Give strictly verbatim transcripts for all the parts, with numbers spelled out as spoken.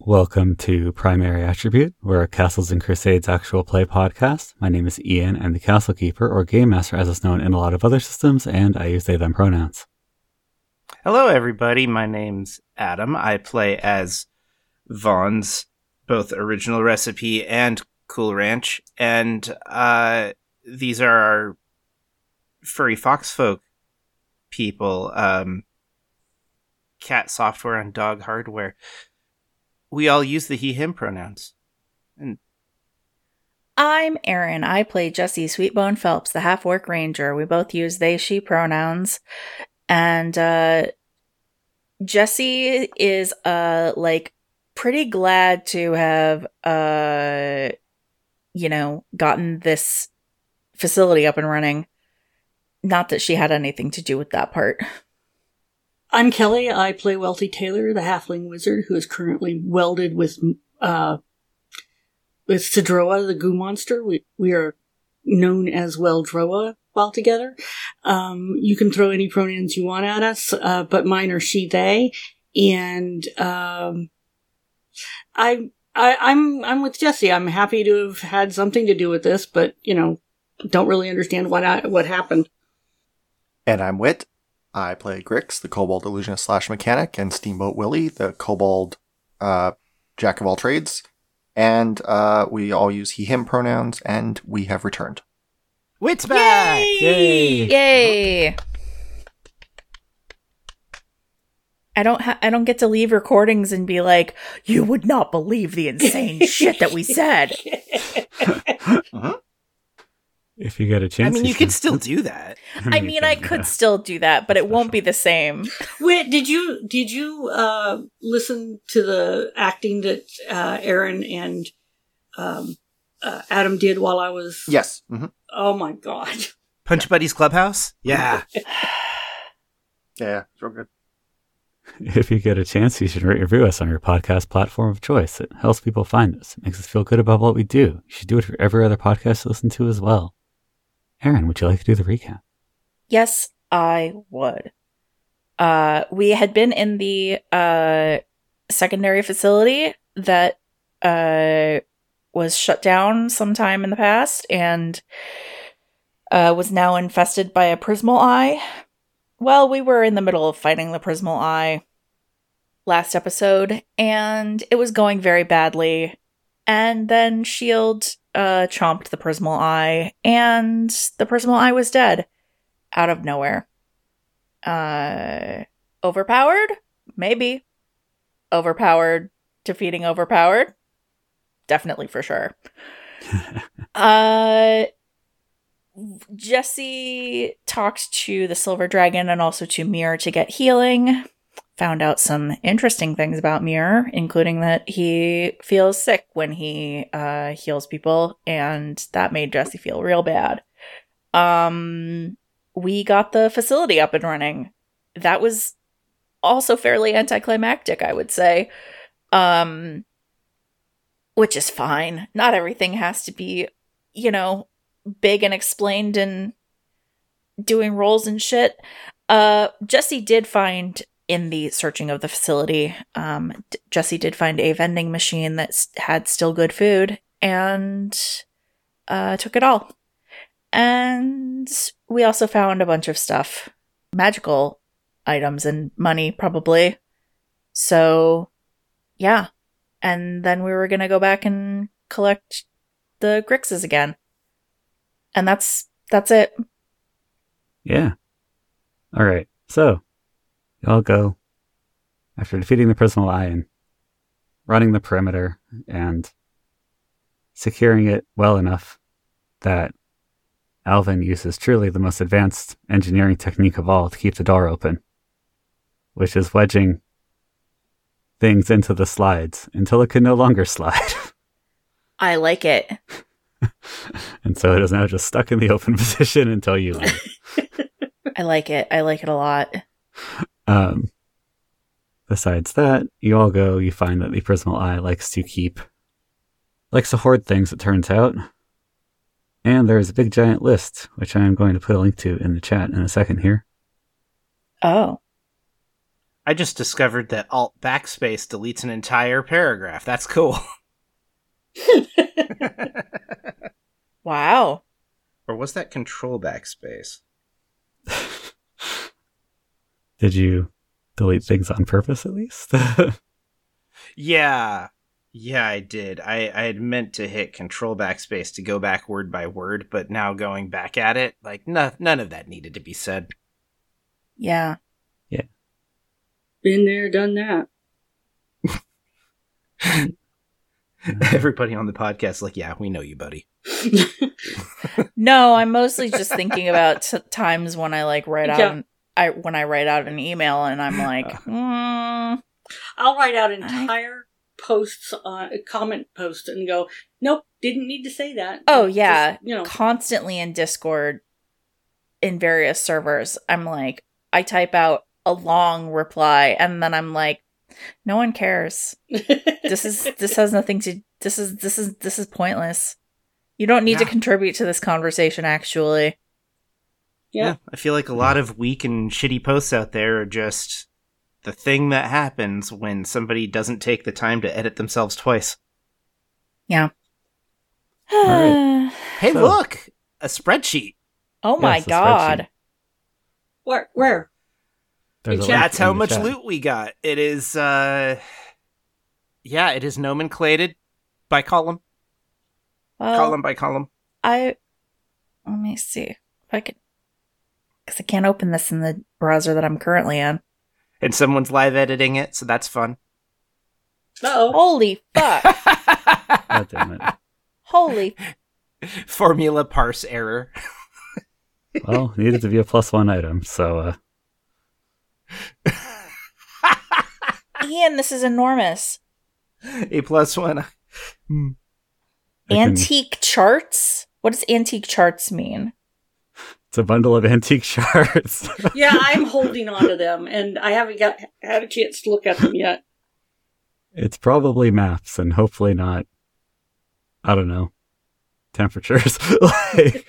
Welcome to Primary Attribute. We're a Castles and Crusades actual play podcast. My name is Ian, and the Castle Keeper, or Game Master as it's known in a lot of other systems, and I use they, them pronouns. Hello, everybody. My name's Adam. I play as Vaughn's both original recipe and Cool Ranch, and uh, these are our furry fox folk people, um, cat software and dog hardware. We all use the he, him pronouns. And I'm Erin. I play Jessie Sweetbone Phelps, the half-orc ranger. We both use they, she pronouns. And uh, Jessie is, uh, like, pretty glad to have, uh, you know, gotten this facility up and running. Not that she had anything to do with that part. I'm Kelly. I play Welty Taylor, the halfling wizard, who is currently welded with uh, with Sidroa, the goo monster. We we are known as Weldroa while together. Um, you can throw any pronouns you want at us, uh, but mine are she, they, and um, I, I I'm I'm with Jessie. I'm happy to have had something to do with this, but you know, don't really understand what I, what happened. And I'm Wit. I play Grix, the Kobold Illusionist slash Mechanic, and Steamboat Willie, the Kobold uh, Jack of all trades. And uh, we all use he, him pronouns, and we have returned. Wit's back! Yay! Yay! I don't ha- I don't get to leave recordings and be like, you would not believe the insane shit that we said. uh-huh. If you get a chance. I mean, you, you could still do that. I mean, I could still do that, but it won't be the same. Wait, did you did you uh, listen to the acting that uh, Erin and um, uh, Adam did while I was? Yes. Mm-hmm. Oh my god! Punch Buddies Clubhouse? Yeah. Yeah, it's real good. If you get a chance, you should rate or review us on your podcast platform of choice. It helps people find us. It makes us feel good about what we do. You should do it for every other podcast you listen to as well. Erin, would you like to do the recap? Yes, I would. Uh, we had been in the uh, secondary facility that uh, was shut down sometime in the past and uh, was now infested by a Prismal Eye. Well, we were in the middle of fighting the Prismal Eye last episode, and it was going very badly. And then S H I E L D uh, chomped the Prismal Eye, and the Prismal Eye was dead. Out of nowhere. Uh, overpowered? Maybe. Overpowered. Defeating overpowered? Definitely for sure. uh, Jessie talked to the Silver Dragon and also to Mirror to get healing. Found out some interesting things about Mirror, including that he feels sick when he uh, heals people, and that made Jessie feel real bad. Um, we got the facility up and running. That was also fairly anticlimactic, I would say. Um, which is fine. Not everything has to be, you know, big and explained and doing rolls and shit. Uh, Jessie did find... In the searching of the facility, um, D- Jessie did find a vending machine that s- had still good food and uh, took it all. And we also found a bunch of stuff. Magical items and money, probably. So, yeah. And then we were going to go back and collect the Grixes again. And that's that's it. Yeah. All right. So, y'all go, after defeating the Prismal Eye and running the perimeter and securing it well enough that Alvin uses truly the most advanced engineering technique of all to keep the door open, which is wedging things into the slides until it can no longer slide. I like it. And so it is now just stuck in the open position until you leave. I like it. I like it a lot. Um, besides that, you all go, you find that the Prismal Eye likes to keep, likes to hoard things, it turns out. And there is a big giant list, which I am going to put a link to in the chat in a second here. Oh. I just discovered that Alt backspace deletes an entire paragraph. That's cool. Wow. Or was that Control backspace? Did you delete things on purpose, at least? Yeah. Yeah, I did. I, I had meant to hit Control backspace to go back word by word, but now going back at it, like, no, none of that needed to be said. Yeah. Been there, done that. Everybody on the podcast like, yeah, we know you, buddy. No, I'm mostly just thinking about t- times when I like write out Yeah. an, I when I write out an email and I'm like, mm, I'll write out entire posts, uh, comment posts, and go, nope, didn't need to say that. oh Just, yeah, you know, constantly in Discord in various servers. I'm like, I type out a long reply and then I'm like, no one cares. This is this has nothing to this is this is this is pointless. You don't need to Yeah. contribute to this conversation actually. yeah. I feel like a lot of weak and shitty posts out there are just the thing that happens when somebody doesn't take the time to edit themselves twice. right. Hey, So- look! A spreadsheet. Oh my Yes, a god. spreadsheet. Where? Where? There's a Chat. link That's in how the much chat. loot we got. It is, uh... Yeah, it is nomenclated by column. Well, column by column. I let me see if I can, because I can't open this in the browser that I'm currently in. And someone's live editing it, so that's fun. Uh-oh. Holy fuck! God damn it. Holy Formula parse error. Well, it needed to be a plus one item, so uh, Ian, this is enormous. A plus one. Hmm. I can- Antique charts? What does antique charts mean? it's a bundle of antique charts. Yeah, I'm holding on to them, and I haven't got had a chance to look at them yet. It's probably maps and hopefully not, I don't know, temperatures. Like,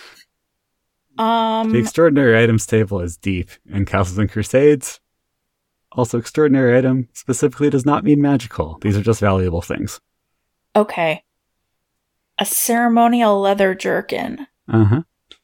Um, the extraordinary items table is deep in Castles and Crusades. Also, extraordinary item specifically does not mean magical. These are just valuable things. okay. A ceremonial leather jerkin. Uh-huh.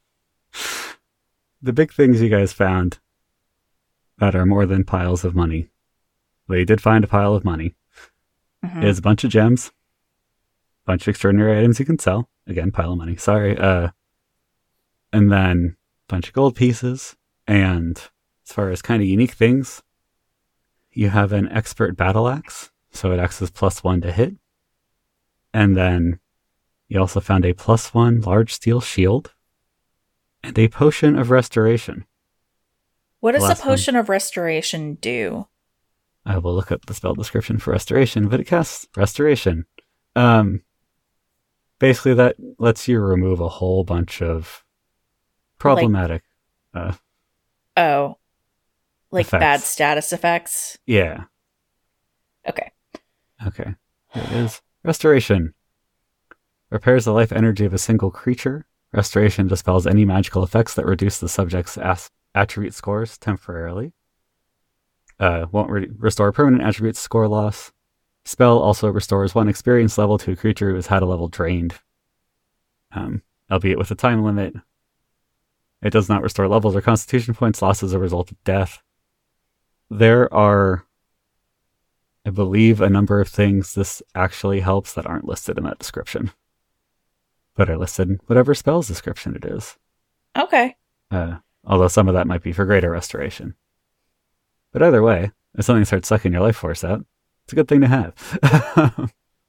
The big things you guys found that are more than piles of money. Well, you did find a pile of money. Mhm. Is a bunch of gems. Bunch of extraordinary items you can sell. Again, pile of money. Sorry. Uh, and then a bunch of gold pieces. And as far as kind of unique things, you have an expert battle axe, so it acts as plus one to hit. And then you also found a plus one large steel shield and a potion of restoration. What does the Last one. potion of restoration do? I will look up the spell description for restoration, but it casts restoration. Um, basically, that lets you remove a whole bunch of problematic. uh, Oh. Like Effects. bad status effects? yeah. Okay. Okay. Here it is. Restoration. Repairs the life energy of a single creature. Restoration dispels any magical effects that reduce the subject's as- attribute scores temporarily. Uh, won't re- restore permanent attribute score loss. Spell also restores one experience level to a creature who has had a level drained, um, albeit with a time limit. It does not restore levels or constitution points lost as a result of death. There are, I believe, a number of things this actually helps that aren't listed in that description, but are listed in whatever spell's description it is. Okay. Uh, although some of that might be for greater restoration. But either way, if something starts sucking your life force out, it's a good thing to have.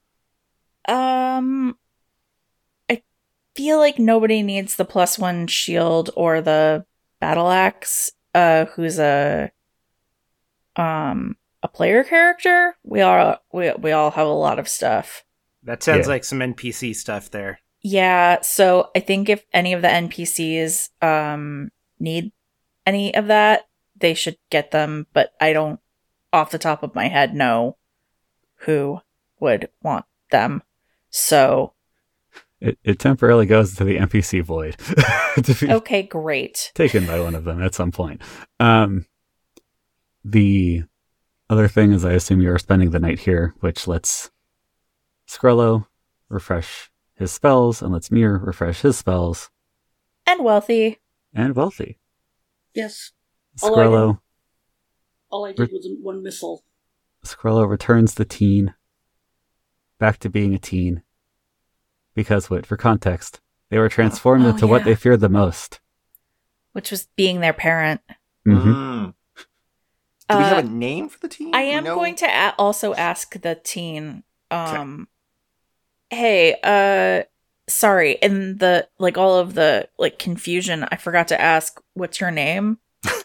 Um, I feel like nobody needs the plus one shield or the battle axe. Uh, who's a um a player character? We all we we all have a lot of stuff. That sounds Yeah. like some N P C stuff there. Yeah, so I think if any of the N P Cs um need any of that, they should get them. But I don't, off the top of my head, know who would want them. So it, it temporarily goes to the N P C void to be okay, great. taken by one of them at some point. Um, the other thing is I assume you are spending the night here, which lets Skrello refresh his spells and lets Mir refresh his spells. And Wealthy. And Wealthy. Yes. All I Skrello, did, all I did was one missile. Skrello returns the teen back to being a teen. Because, what, for context, they were transformed Oh, into what yeah. they feared the most. Which was being their parent. Mm-hmm. Mm. Do we Uh, have a name for the team? I We am know- going to a- also ask the teen, um, hey, uh, sorry, in the, like, all of the, like, confusion, I forgot to ask, what's your name?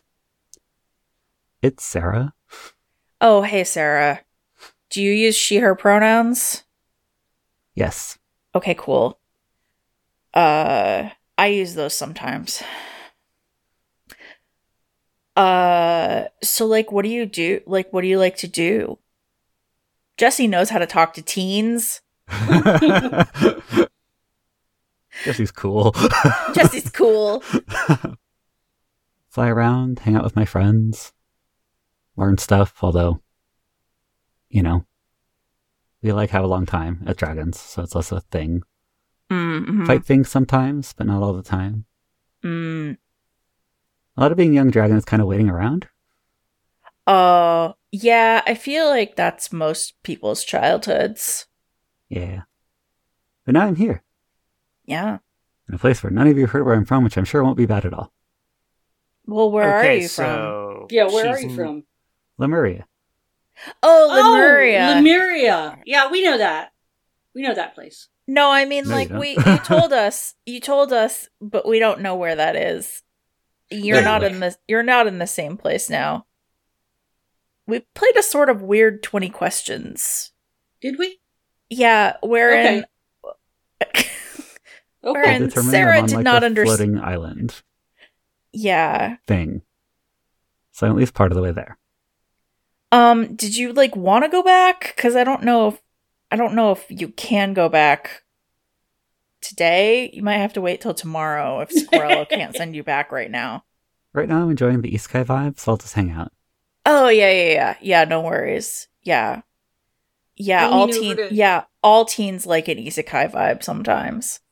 It's Sarah. Oh, hey, Sarah. Do you use she, her pronouns? Yes. Okay, cool. Uh, I use those sometimes. Uh, so, like, what do you do? Like, what do you like to do? Jesse knows how to talk to teens. Jesse's cool. Jesse's cool. Fly around, hang out with my friends, learn stuff, although, you know, we like have a long time at Dragons, so it's less a thing. Mm-hmm. Fight things sometimes, but not all the time. Mm. A lot of being young dragon is kind of waiting around. Uh, yeah, I feel like that's most people's childhoods. Yeah. But now I'm here, Yeah. in a place where none of you heard where I'm from, which I'm sure won't be bad at all. Well, where okay, are you from? so Yeah, where are she's you in- from? Lemuria. Oh, Lemuria. Oh, Lemuria. Yeah, we know that. We know that place. No, I mean, No, you like, don't. we, you told us, you told us, but we don't know where that is. You're Wait, not wait. in the, you're not in the same place now. We played a sort of weird twenty questions. Did we? Yeah, wherein, Okay. Wherein- Okay. And Determining Sarah I'm on, did like, not a underst- floating island yeah. thing. So I'm at least part of the way there. Um, did you, like, want to go back? Because I don't know if, I don't know if you can go back today. You might have to wait till tomorrow if Squirrel can't send you back right now. Right now I'm enjoying the Isekai vibe, so I'll just hang out. Oh, yeah, yeah, yeah. Yeah, no worries. Yeah. Yeah, I all lean teen over to- yeah, all teens like an isekai vibe sometimes.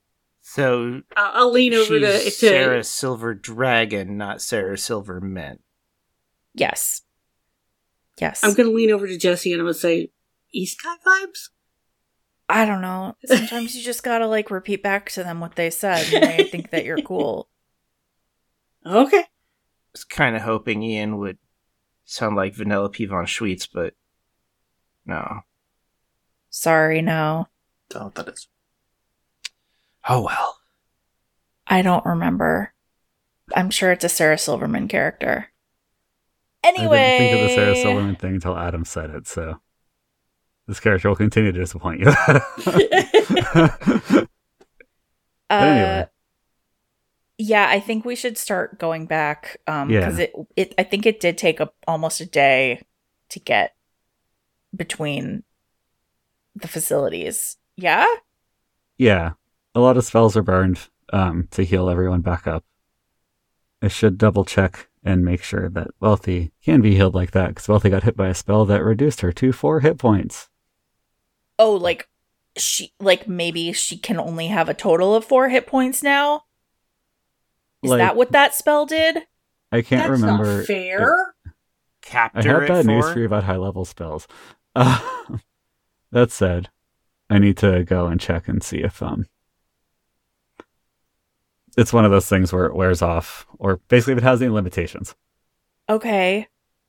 So I'll, I'll lean over to, she's to Sarah Silver Dragon, not Sarah Silver Mint. Yes. Yes. I'm gonna lean over to Jesse and I'm gonna say, East Sky vibes? I don't know. Sometimes you just gotta like repeat back to them what they said and they think that you're cool. Okay. I was kind of hoping Ian would sound like Vanellope von Schweetz, but no. Sorry, no. Don't know what that is. Oh well. I don't remember. I'm sure it's a Sarah Silverman character. I didn't Anyway. think of the Sarah Silverman thing until Adam said it, so this character will continue to disappoint you. But Uh, anyway. Yeah, I think we should start going back. Um, Yeah. because it, it, I think it did take a, almost a day to get between the facilities. Yeah. Yeah, a lot of spells are burned um, to heal everyone back up. I should double check and make sure that Wealthy can be healed like that, because Wealthy got hit by a spell that reduced her to four hit points. Oh, like she, like maybe she can only have a total of four hit points now. Is Like, that what that spell did? I can't That's remember. not fair. Capped I her had at bad news four? for you about high level spells. Uh, that said, I need to go and check and see if um, it's one of those things where it wears off, or basically if it has any limitations. Okay.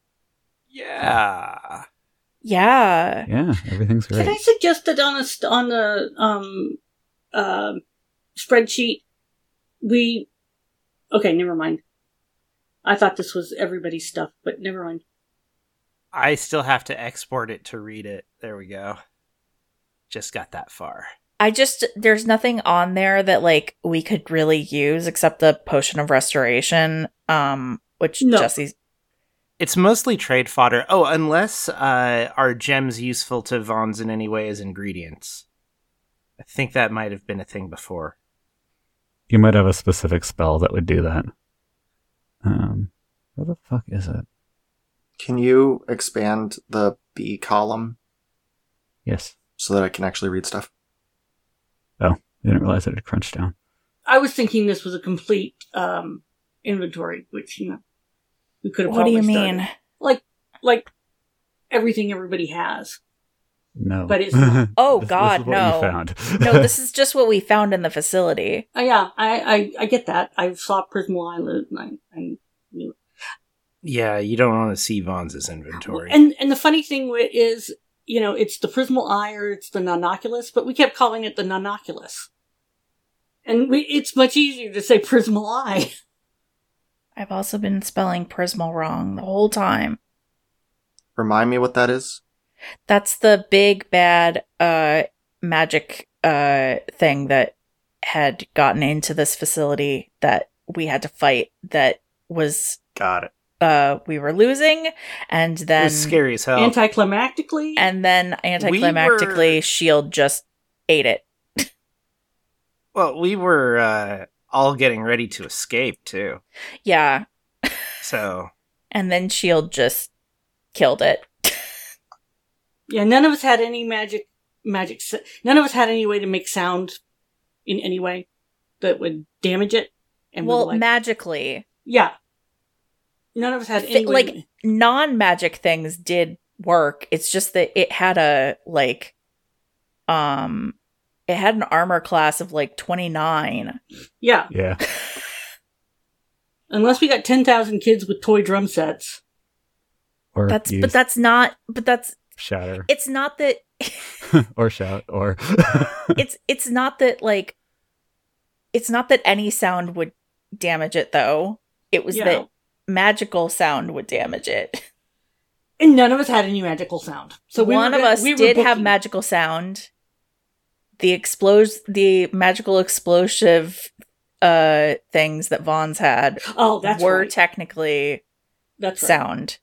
Yeah. Yeah. Yeah, everything's great. Can I suggest that on a st- on the um uh, spreadsheet we? Okay, never mind. I thought this was everybody's stuff, but never mind. I still have to export it to read it. There we go. Just got that far. I just, there's nothing on there that like we could really use except the potion of restoration, um, which No. Jesse's. It's mostly trade fodder. Oh, unless uh, are gems useful to Vons in any way as ingredients? I think that might have been a thing before. You might have a specific spell that would do that. Um, where the fuck is it? Can you expand the B column Yes. so that I can actually read stuff? Oh, I didn't realize it had crunched down. I was thinking this was a complete um, inventory, which, you know, we could have What do probably you started. mean? Like, like everything everybody has. No. But it's not. Oh, This- God, this is what no. You found. No, this is just what we found in the facility. Uh, yeah, I, I, I get that. I saw Prismal Island and I, I knew. Yeah, you don't want to see Vaughn's inventory. And and the funny thing wi- is, you know, it's the Prismal Eye or it's the Nonoculus, but we kept calling it the Nonoculus. And we, it's much easier to say Prismal Eye. I've also been spelling Prismal wrong the whole time. Remind me what that is? That's the big bad uh magic uh thing that had gotten into this facility that we had to fight, that was Got it. uh we were losing, and It then was scary as hell. Anticlimactically. and then anticlimactically were- Shield just ate it. well, we were uh, all getting ready to escape, too. Yeah. So, And then Shield just killed it. yeah, none of us had any magic, magic, s- none of us had any way to make sound in any way that would damage it. And we were Well, like, magically. yeah. None of us had Fi- any way like to- non-magic things did work. It's just that it had a like um it had an armor class of like twenty-nine. yeah. Yeah. Unless we got ten thousand kids with toy drum sets. Or That's use but that's not but that's shatter. it's not that or shout. Or it's it's not that like it's not that any sound would damage it though. It was Yeah. that magical sound would damage it. And none of us had any magical sound. So we One were of gonna- us we were did have booking- magical sound. The explos the magical explosive uh things that Vaughn's had Oh, that's were right. technically That's right. sound.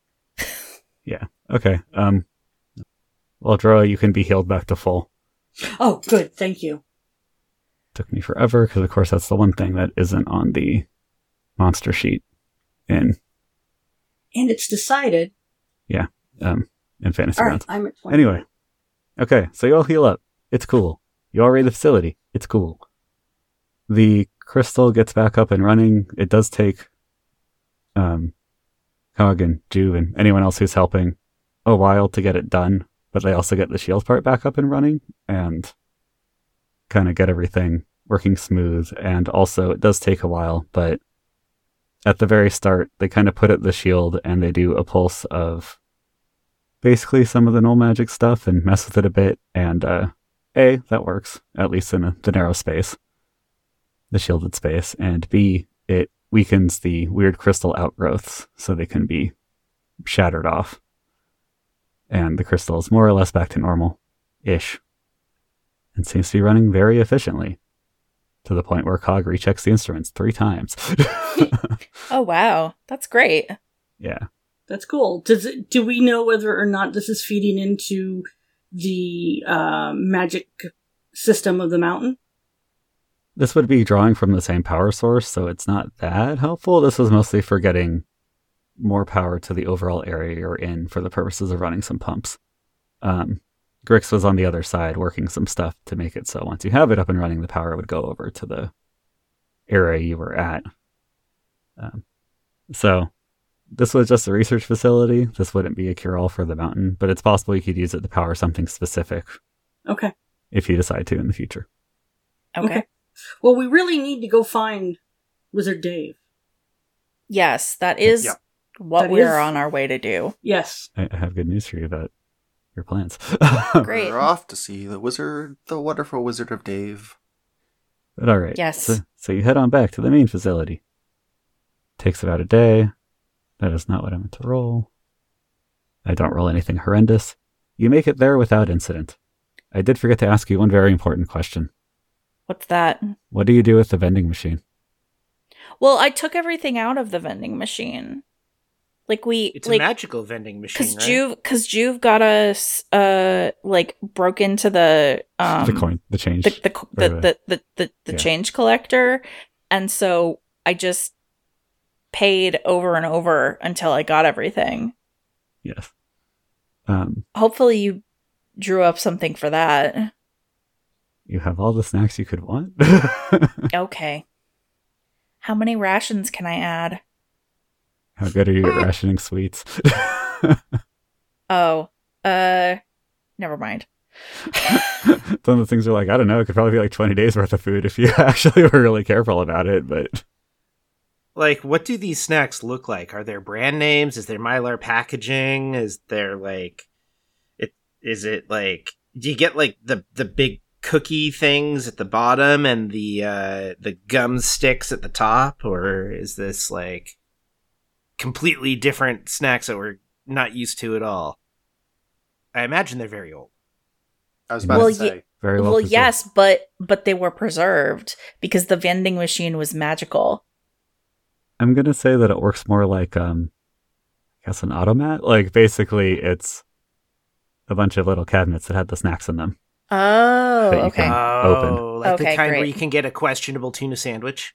okay. Um. Well, Droa, you can be healed back to full. Oh, good. Thank you. Took me forever because, of course, that's the one thing that isn't on the monster sheet in And it's decided. um in Fantasy All right, Grounds. I'm at twenty. Anyway, okay, so you all heal up. It's cool. You all raid the facility. It's cool. The crystal gets back up and running. It does take um, Cog and Juve and anyone else who's helping a while to get it done, but they also get the shield part back up and running and kind of get everything working smooth. And also, it does take a while, but at the very start, they kind of put it the shield and they do a pulse of basically some of the null magic stuff and mess with it a bit. And uh, A, that works, at least in a, the narrow space, the shielded space. And B, it weakens the weird crystal outgrowths so they can be shattered off. And the crystal is more or less back to normal-ish. And seems to be running very efficiently. To the point where Cog rechecks the instruments three times. Oh wow, that's great. Yeah. That's cool. Does it, do we know whether or not this is feeding into the uh, magic system of the mountain? This would be drawing from the same power source, so it's not that helpful. This was mostly for getting more power to the overall area you're in for the purposes of running some pumps. Um, Grix was on the other side working some stuff to make it so once you have it up and running, the power would go over to the area you were at. Um, so this was just a research facility. This wouldn't be a cure-all for the mountain, but it's possible you could use it to power something specific Okay. if you decide to in the future. Okay. Okay. Well, we really need to go find Wizard Dave. Yes, that is Yeah. what That we're is- on our way to do. Yes. I, I have good news for you about your plans. Great. We're off to see the wizard, the wonderful Wizard of Dave. But all right. Yes. So, so you head on back to the main facility. Takes about a day. That is not what I meant to roll. I don't roll anything horrendous. You make it there without incident. I did forget to ask you one very important question. What's that? What do you do with the vending machine? Well, I took everything out of the vending machine. Like we it's like a magical vending machine, Cause right? Juve, cause Juve got us, uh, like broke into the um the coin, the change. the the Or the the, the, the, the yeah. change collector, and so I just paid over and over until I got everything. Yes. Um, Hopefully you drew up something for that. you have all the snacks you could want. Okay. How many rations can I add? How good are you at rationing sweets? Oh, uh, never mind. Some of the things are like, I don't know, it could probably be like twenty days worth of food if you actually were really careful about it, but... Like, what do these snacks look like? Are there brand names? Is there Mylar packaging? Is there, like... it? Is it, like... Do you get, like, the, the big cookie things at the bottom and the, uh, the gum sticks at the top? Or is this, like, completely different snacks that we're not used to at all? I imagine they're very old. I was about Well, to say. ye- Very well Well, preserved. yes, but but they were preserved because the vending machine was magical. I'm gonna say that it works more like, um, I guess an automat. Like, basically, it's a bunch of little cabinets that had the snacks in them. Oh, That you okay. can- Oh, open. like the Okay, kind where great. you can get a questionable tuna sandwich.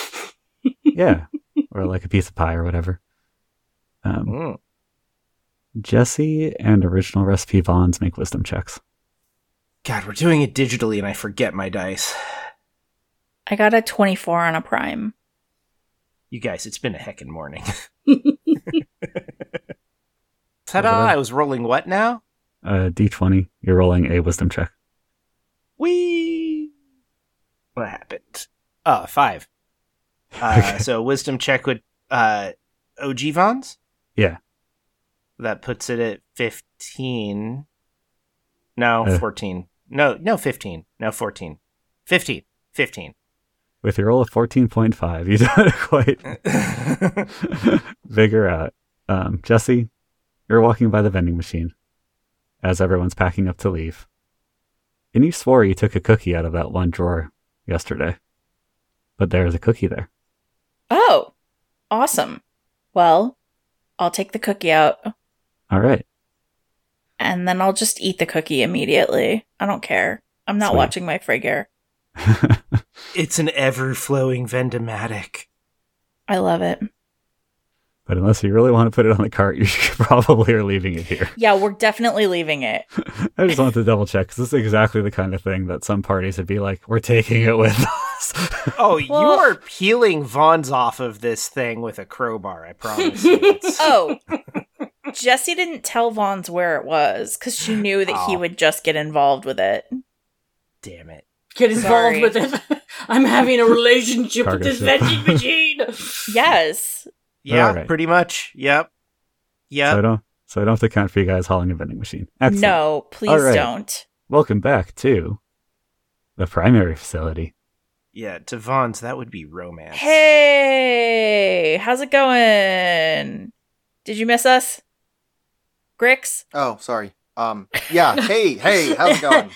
Yeah. Or like a piece of pie or whatever. Um, Mm. Jesse and original recipe Vons make wisdom checks. God, we're doing it digitally and I forget my dice. I got a twenty-four on a prime. You guys, it's been a heckin' morning. Whatever. Ta-da! I was rolling what now? Uh, D twenty, you're rolling a wisdom check. Whee! What happened? Oh, five. Uh, Okay. So wisdom check would uh, O G Vons? Yeah. That puts it at fifteen. No, Uh. fourteen. No, no, fifteen. No, fourteen. fifteen. fifteen. With your roll of fourteen point five, you don't quite figure out. Um, Jesse, you're walking by the vending machine as everyone's packing up to leave. And you swore you took a cookie out of that one drawer yesterday. But there's a cookie there. Oh, awesome. Well, I'll take the cookie out All right. and then I'll just eat the cookie immediately. I don't care. I'm not Sweet. watching my figure. It's an ever-flowing Vendomatic. I love it. But unless you really want to put it on the cart, you probably are leaving it here. Yeah, we're definitely leaving it. I just wanted to double check because this is exactly the kind of thing that some parties would be like, we're taking it with us. Oh, Well- you are peeling Vons off of this thing with a crowbar, I promise you. It's- Oh, Jessie didn't tell Vons where it was because she knew that he Oh. would just get involved with it. Damn it. Get involved Sorry. with it. I'm having a relationship with Cargo this ship. vending machine. Yes. Yeah, Alright. pretty much. Yep. So Yep. I don't so I don't have to count for you guys hauling a vending machine. Excellent. No, please All right. don't. Welcome back to the primary facility. Yeah, to Vons, that would be romance. Hey, how's it going? Did you miss us? Grix? Oh, sorry. Um, yeah. Hey, hey, how's it going?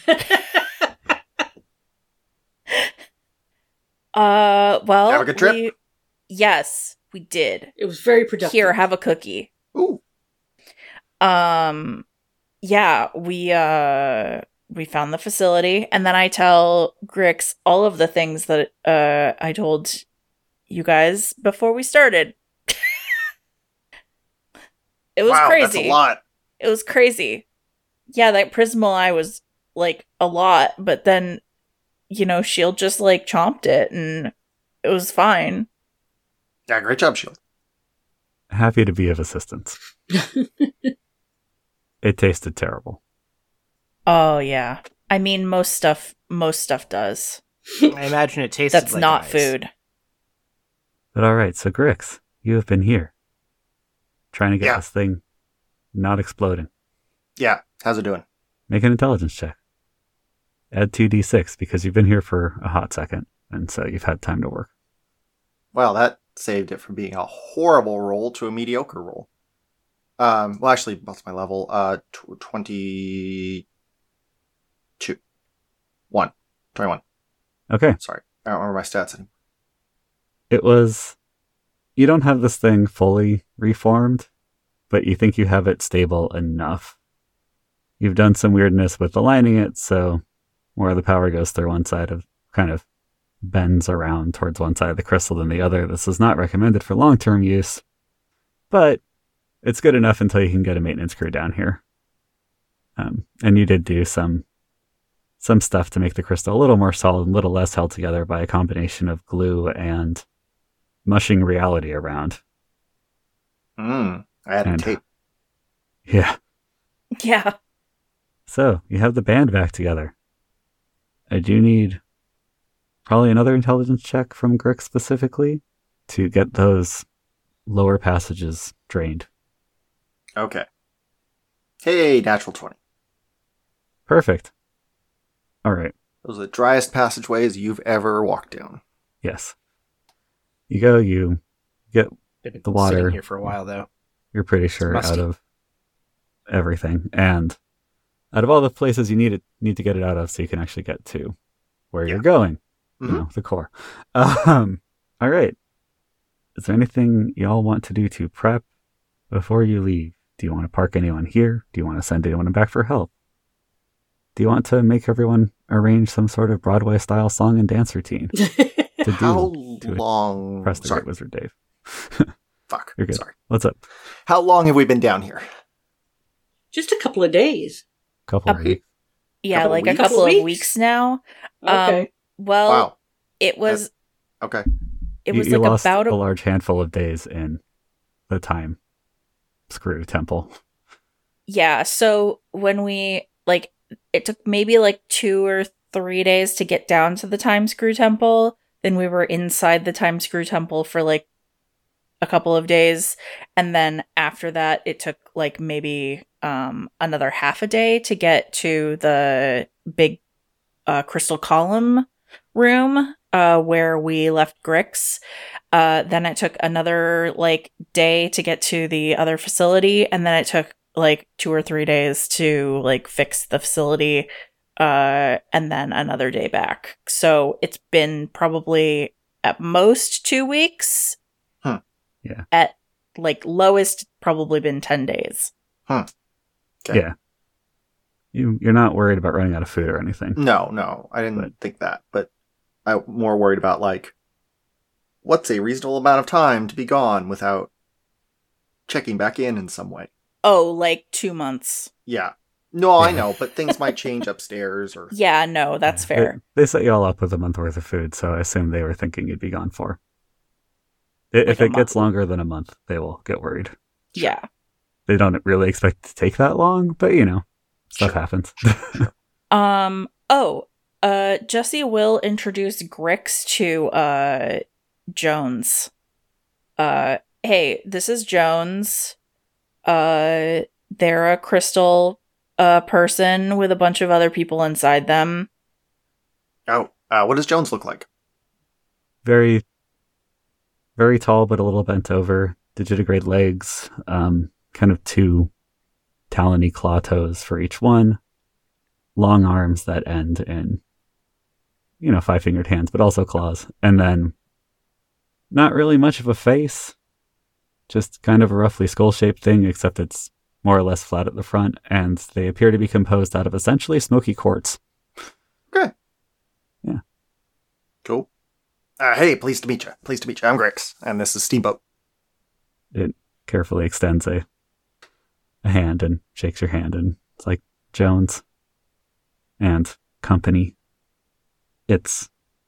Uh, well, Have a good trip? we- yes, we did. It was very productive. Here, have a cookie. Ooh. Um, yeah, we uh we found the facility, and then I tell Grix all of the things that uh I told you guys before we started. It was wow, crazy. that's a lot. It was crazy. Yeah, that Prismal Eye was like a lot, but then you know, Shield just like chomped it and it was fine. Yeah, great job, Shield. Happy to be of assistance. It tasted terrible. Oh yeah. I mean most stuff most stuff does. I imagine it tasted That's like not ice. food. But all right, so Grix, you have been here trying to get Yeah. this thing not exploding. Yeah, how's it doing? Make an intelligence check. Add two d six because you've been here for a hot second, and so you've had time to work. Well, that saved it from being a horrible roll to a mediocre roll. Um, well, actually, what's my level? Uh, tw- twenty-two. One. twenty-one. Okay. Sorry. I don't remember my stats anymore. It was... You don't have this thing fully reformed, but you think you have it stable enough. You've done some weirdness with aligning it, so more the power goes through one side of kind of bends around towards one side of the crystal than the other. This is not recommended for long-term use, but it's good enough until you can get a maintenance crew down here. Um, and you did do some some stuff to make the crystal a little more solid, a little less held together by a combination of glue and mushing reality around. Mm, I had a And- tape. Yeah. Yeah. So, you have the band back together. I do need probably another intelligence check from Grick specifically to get those lower passages drained. Okay. Hey, natural twenty. Perfect. All right. Those are the driest passageways you've ever walked down. Yes. You go, you get, They've been The water. sitting here for a while, though. you're pretty sure musty. out of everything. And out of all the places you need it, need to get it out of so you can actually get to where Yeah. you're going. Mhm. You know, the core. Um, all right. Is there anything y'all want to do to prep before you leave? Do you want to park anyone here? Do you want to send anyone back for help? Do you want to make everyone arrange some sort of Broadway-style song and dance routine to do How to long? impress the Sorry, Great Wizard Dave? fuck. You're good. Sorry. What's up? How long have we been down here? Just a couple of days. Couple Up- of weeks. Yeah, Couple like weeks? a couple of Weeks? weeks now. Okay. Um, well, Wow. it was Okay. it You- was you like lost about a a large handful of days in the time screw temple. Yeah, so when we like it took maybe like two or three days to get down to the Time Screw Temple. Then we were inside the Time Screw Temple for like a couple of days. And then after that it took like maybe um another half a day to get to the big uh crystal column room uh where we left Grix. Uh then it took another like day to get to the other facility, and then it took like two or three days to like fix the facility, uh and then another day back. So it's been probably at most two weeks. Huh. Yeah. At like lowest probably been ten days. Okay. Yeah. You you're not worried about running out of food or anything. No, no, I didn't But- think that. But I'm more worried about, like, what's a reasonable amount of time to be gone without checking back in in some way? Oh, like two months. Yeah. No, I know, but things might change upstairs or... Yeah, no, that's They- fair. They, set you all up with a month worth of food, so I assume they were thinking you'd be gone for. I- If Like a it gets month. longer than a month, they will get worried. Yeah. They don't really expect it to take that long, but you know, stuff Sure. happens. Um, oh, uh, Jesse will introduce Grix to, uh, Jones. Uh, hey, this is Jones. Uh, they're a crystal, uh, person with a bunch of other people inside them. Oh, uh, what does Jones look like? very, very tall, but a little bent over. Digitigrade legs, um, kind of two talony claw toes for each one. Long arms that end in, you know, five fingered hands, but also claws. And then not really much of a face, just kind of a roughly skull shaped thing, except it's more or less flat at the front. And they appear to be composed out of essentially smoky quartz. Okay. Yeah. Cool. Uh, hey, pleased to meet you. Pleased to meet you. I'm Grix, and this is Steamboat. It carefully extends a, a hand and shakes your hand, and it's like, Jones and company. It's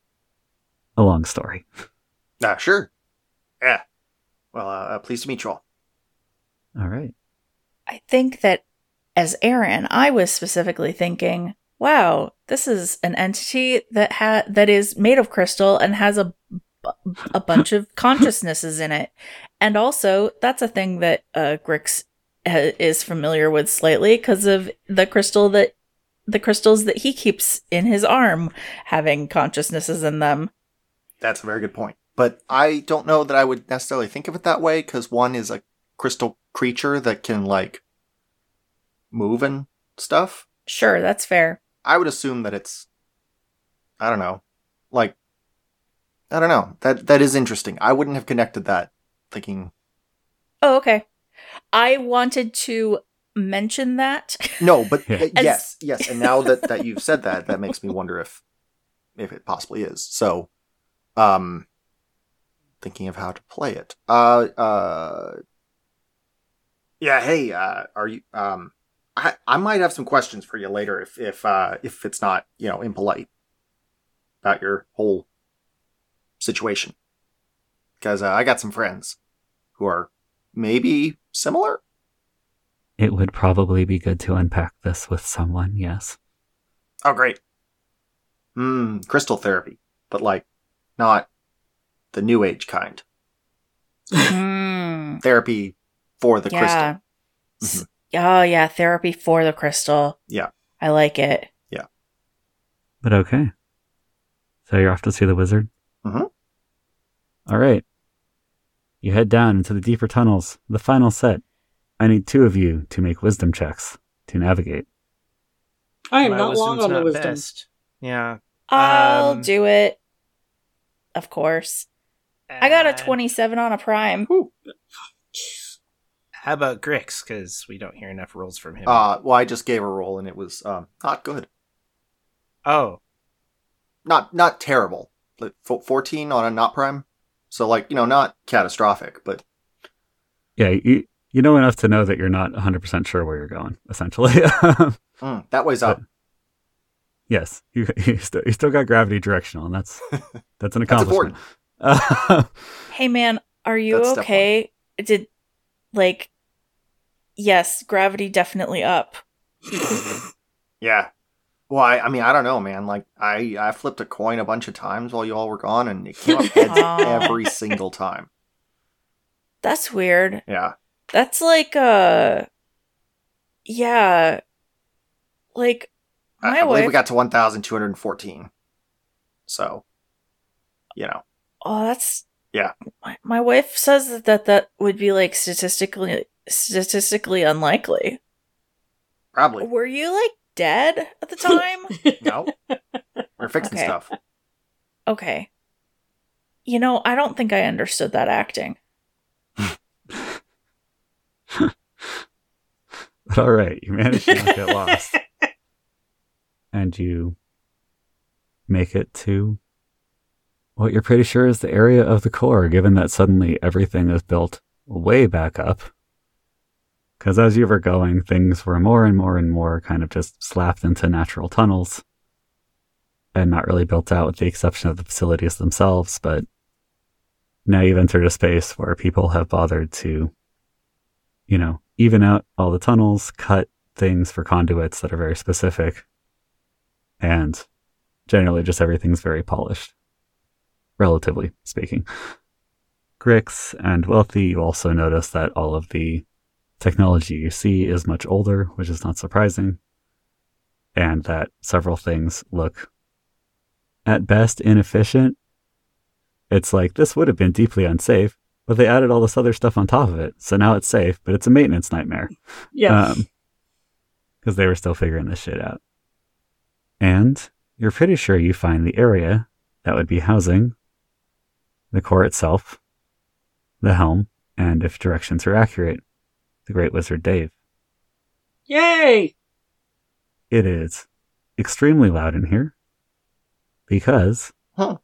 a long story. Ah, sure. Yeah. Well, uh, uh, pleased to meet you all. All right. I think that as Aaron, I was specifically thinking, wow, this is an entity that ha- that is made of crystal and has a a bunch of consciousnesses in it. And also, that's a thing that uh, Grix ha- is familiar with slightly because of the crystal that the crystals that he keeps in his arm having consciousnesses in them. That's a very good point. But I don't know that I would necessarily think of it that way, because one is a crystal creature that can, like, move and stuff. Sure, that's fair. I would assume that it's, I don't know, like, I don't know. That That is interesting. I wouldn't have connected that, thinking, Oh, okay. I wanted to mention that. no, but Yeah. uh, yes, yes. And now that, that you've said that, that makes me wonder if, if it possibly is. So, um, thinking of how to play it. Uh, uh, Yeah, hey, uh, are you, um, I, I might have some questions for you later if, if, uh, if it's not, you know, impolite about your whole situation. Because, uh, I got some friends who are maybe similar? It would probably be good to unpack this with someone, yes. Oh, great. Hmm, crystal therapy, but like, not the new age kind. Hmm. Therapy for the Yeah. crystal. S- Mhm. Oh, yeah. Therapy for the crystal. Yeah. I like it. But okay. So you're off to see the wizard? Mhm. All right. You head down into the deeper tunnels. The final set. I need two of you to make wisdom checks to navigate. I am My not long wisdom's on the not wisdom. best. Yeah. I'll Um, do it. Of course. I got a and twenty-seven on a prime. How about Grix? Because we don't hear enough rolls from him. Uh, well, I just gave a roll and it was, um, not good. oh, Not, not terrible. Like, fo- fourteen on a not prime. So, like, you know, not catastrophic, but Yeah, you, you know enough to know that you're not one hundred percent sure where you're going, essentially. mm, that weighs up. Yes, you, you, still, you still got gravity directional, and that's that's an That's accomplishment. important. Uh, Hey, man, are you That's step okay? Did, like, yes, gravity definitely up. Yeah. Well, I, I mean, I don't know, man. Like, I, I flipped a coin a bunch of times while you all were gone, and it came up heads Aw. every single time. That's weird. Yeah. That's like, uh, yeah, like, I, my I believe wife. we got to one thousand two hundred fourteen. So, you know. Oh, that's Yeah. My, my wife says that, that that would be like statistically statistically unlikely. Probably. Were you like dead at the time? No. We're fixing Okay. stuff. Okay. You know, I don't think I understood that acting. but all right, you managed to not get lost, and you make it to what you're pretty sure is the area of the core, given that suddenly everything is built way back up. Because as you were going, things were more and more and more kind of just slapped into natural tunnels and not really built out with the exception of the facilities themselves. But now you've entered a space where people have bothered to, you know, even out all the tunnels, cut things for conduits that are very specific, and generally just everything's very polished. Relatively speaking. Grix and Wealthy, you also notice that all of the technology you see is much older, which is not surprising, and that several things look at best inefficient. It's like, this would have been deeply unsafe, but they added all this other stuff on top of it, so now it's safe, but it's a maintenance nightmare. Yeah. Um, because they were still figuring this shit out. And you're pretty sure you find the area that would be housing the core itself, the helm, and if directions are accurate, the Great Wizard Dave. Yay! It is extremely loud in here because Huh.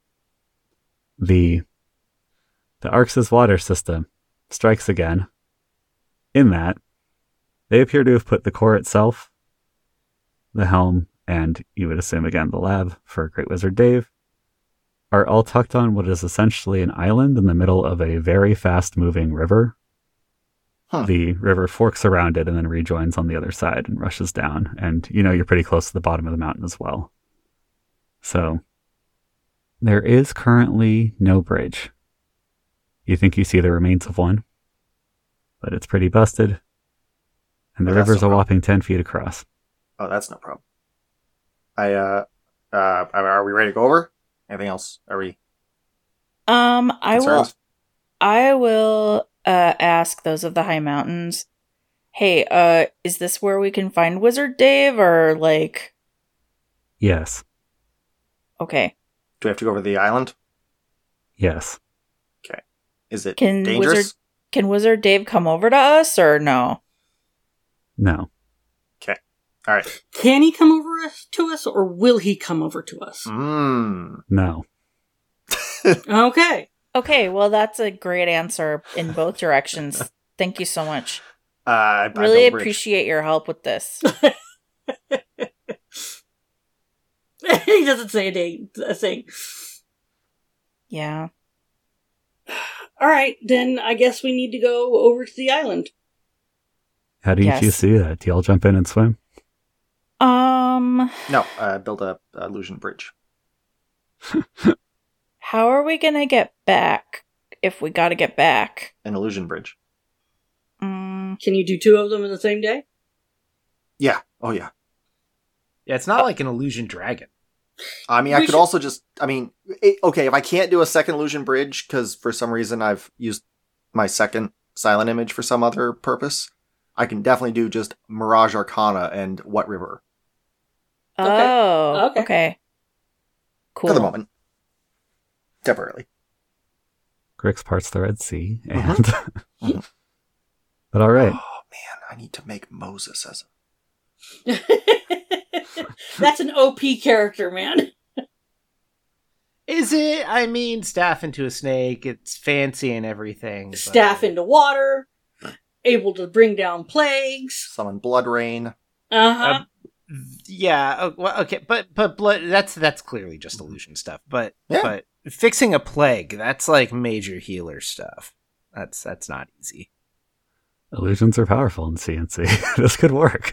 the the Arx's water system strikes again. In that, they appear to have put the core itself, the helm, and you would assume again the lab for Great Wizard Dave, are all tucked on what is essentially an island in the middle of a very fast-moving river. Huh. The river forks around it and then rejoins on the other side and rushes down. And, you know, you're pretty close to the bottom of the mountain as well. So, there is currently no bridge. You think you see the remains of one, but it's pretty busted. And the Oh, that's river's no a problem. whopping ten feet across. Oh, that's no problem. I, uh, uh, are we ready to go over? Anything else? Are we Um, I will. concerned? I will uh, ask those of the high mountains. Hey, uh, is this where we can find Wizard Dave, or like? Yes. Okay, Do we have to go over the island? Yes. Is it Can dangerous? Wizard- can Wizard Dave come over to us, or no? No. All right. Can he come over us- to us, or will he come over to us? Mmm. No. Okay. Okay, well, that's a great answer in both directions. Thank you so much. I, I Really built a bridge. appreciate your help with this. He doesn't say a, day, a thing. Yeah. All right, then I guess we need to go over to the island. How do you Yes. choose to do that? Do y'all jump in and swim? Um, No, I built a, a illusion bridge. how are we gonna get back if we gotta get back? An illusion bridge. Mm, Can you do two of them in the same day? Yeah. Oh, yeah. Yeah, it's not like an illusion dragon. I mean, I We could should- also just, I mean, it, okay, if I can't do a second illusion bridge, because for some reason I've used my second silent image for some other purpose, I can definitely do just Mirage Arcana and What River Okay. oh, Okay. okay. Cool. for the moment. Temporarily. Grix parts the Red Sea, and Mhm. Mhm. but all right. Oh, man, I need to make Moses as a... That's an O P character, man. Is it? I mean, staff into a snake. It's fancy and everything. but- Staff into water, able to bring down plagues. Summon Blood Rain. Uh-huh. Um, Yeah. oh, Well, okay, but but blood. That's that's clearly just illusion stuff. But Yeah. but fixing a plague. That's like major healer stuff. That's that's not easy. Illusions are powerful in C N C. This could work.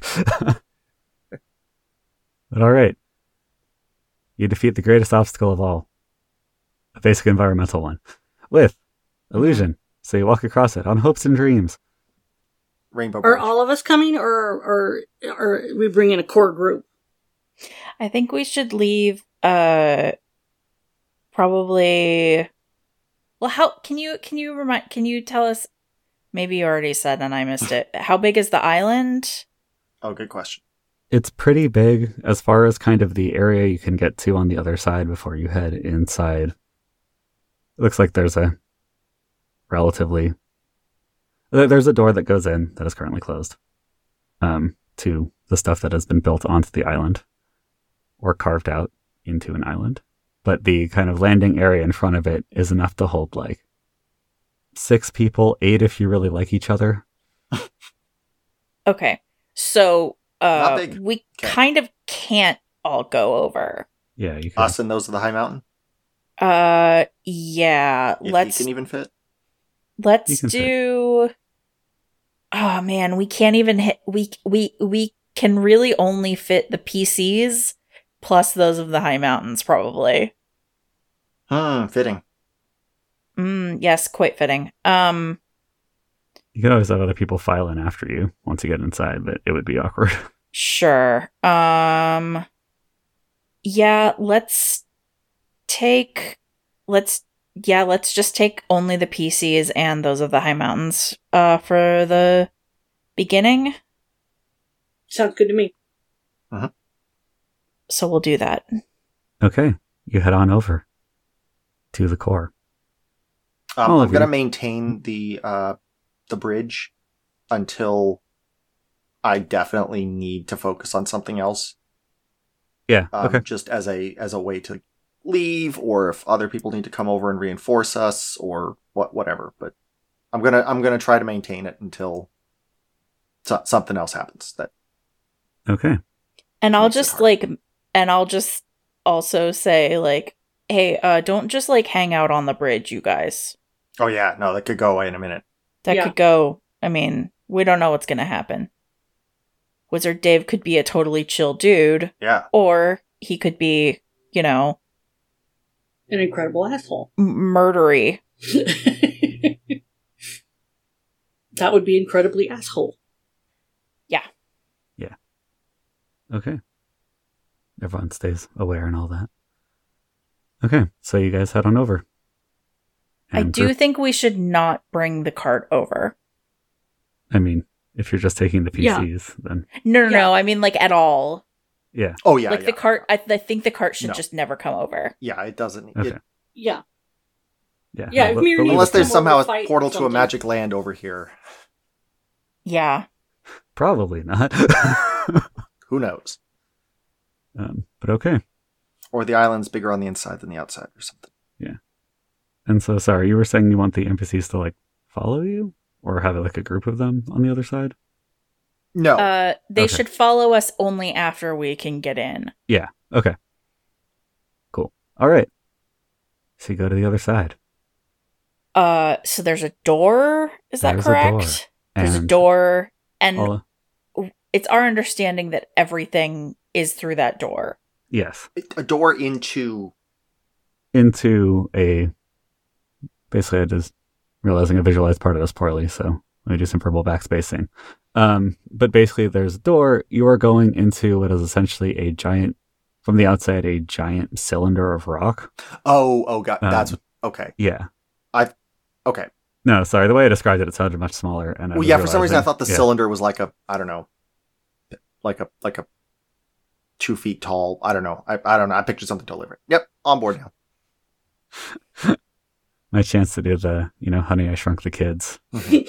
But all right. You defeat the greatest obstacle of all. A basic environmental one. With illusion. So you walk across it on hopes and dreams. Rainbow Are Bridge. all of us coming, or or or we bring in a core group? I think we should leave, uh, probably, well, how, can you, can you remind, can you tell us, maybe you already said and I missed it. How big is the island? Oh, good question. It's pretty big as far as kind of the area you can get to on the other side before you head inside. It looks like there's a relatively there- there's a door that goes in that is currently closed um, to the stuff that has been built onto the island or carved out into an island. But the kind of landing area in front of it is enough to hold like six people, eight if you really like each other. Okay. So, Not uh, big. we Okay. kind of can't all go over. Yeah, you can. Us and those of the High Mountain. Uh, yeah, If let's, you can even fit. let's You can fit. do, oh man, we can't even hit, we, we, we can really only fit the P Cs plus those of the high mountains, probably. Hmm, fitting. Mm, yes, quite fitting. Um, You can always have other people file in after you once you get inside, but it would be awkward. sure. Um, yeah, let's take, let's, yeah, let's just take only the P Cs and those of the high mountains, uh, for the beginning. Sounds good to me. So we'll do that. Okay, you head on over to the core. Um, All I'm of going to you. maintain the uh, the bridge until I definitely need to focus on something else. Yeah, Um, okay. Just as a as a way to leave, or if other people need to come over and reinforce us, or what whatever. But I'm gonna I'm gonna try to maintain it until so- something else happens. That Okay. And I'll Makes it just hard. like, and I'll just also say like, hey, uh, don't just like hang out on the bridge, you guys. oh yeah, no, that could go away in a minute. That Yeah. could go, I mean, we don't know what's gonna happen. Wizard Dave could be a totally chill dude, Yeah, or he could be, you know, An incredible asshole. m- murdery. That would be incredibly asshole. Okay. Everyone stays aware and all that. Okay, so you guys head on over. I And do for- think we should not bring the cart over. I mean, if you're just taking the P Yeah. Cs, then No, no, Yeah. no. I mean, like at all. yeah. oh yeah, like yeah. the cart. I, I think the cart should No. just never come over. Yeah, it doesn't. Okay. It, Yeah. Yeah. Yeah, no, if but- Mir but needs we- unless there's come somehow over, a fight, portal to a something. magic land over here. Yeah. Probably not. Who knows? um, but okay. Or the island's bigger on the inside than the outside, or something. And so, sorry, you were saying you want the N P Cs to like follow you, or have like a group of them on the other side? No. Uh, they Okay. should follow us only after we can get in. Yeah. Okay. Cool. All right. So you go to the other side. Uh, so there's a door. Is that There's a correct? door. There's a And door, and all- it's our understanding that everything is through that door. yes. A door into. Into a. Basically, I just realizing I visualized part of this poorly, so let me do some purple backspacing. Um, but basically, there's a door. You are going into what is essentially a giant, from the outside, a giant cylinder of rock. Oh, oh, God. Um, That's. Okay. Yeah. Okay. No, sorry. The way I described it, it sounded much smaller. And I Well, was yeah, for some reason I realizing- thought the yeah. cylinder was like a. I don't know. Like a. Like a. Two feet tall. I don't know. I, I don't know. I pictured something totally different. Yep. On board now. My chance to do the, you know, Honey, I Shrunk the Kids.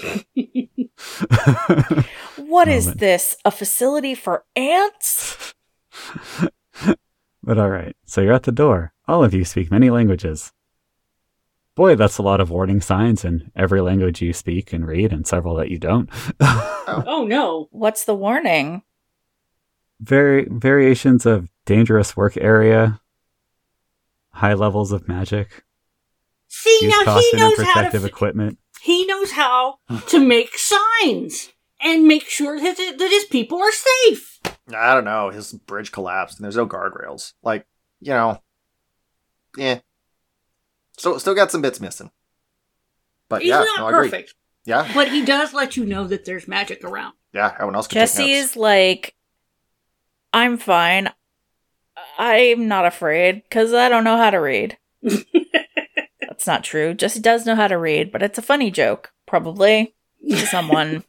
What is Moment. this? A facility for ants? But all right. So you're at the door. All of you speak many languages. Boy, that's a lot of warning signs in every language you speak and read, and several that you don't. Oh no. What's the warning? Vari- variations of dangerous work area, high levels of magic, See, use now he caution and knows how to protective f- equipment. he knows how to make signs and make sure that, that his people are safe. I don't know. His bridge collapsed and there's no guardrails. Like, you know. Eh. Still, still got some bits missing. But He's yeah, not no, I agree. perfect, Yeah, but he does let you know that there's magic around. yeah. Everyone else can take notes. Jesse's like, I'm fine. I'm not afraid because I don't know how to read. That's not true. Jesse does know how to read, but it's a funny joke, probably, to someone.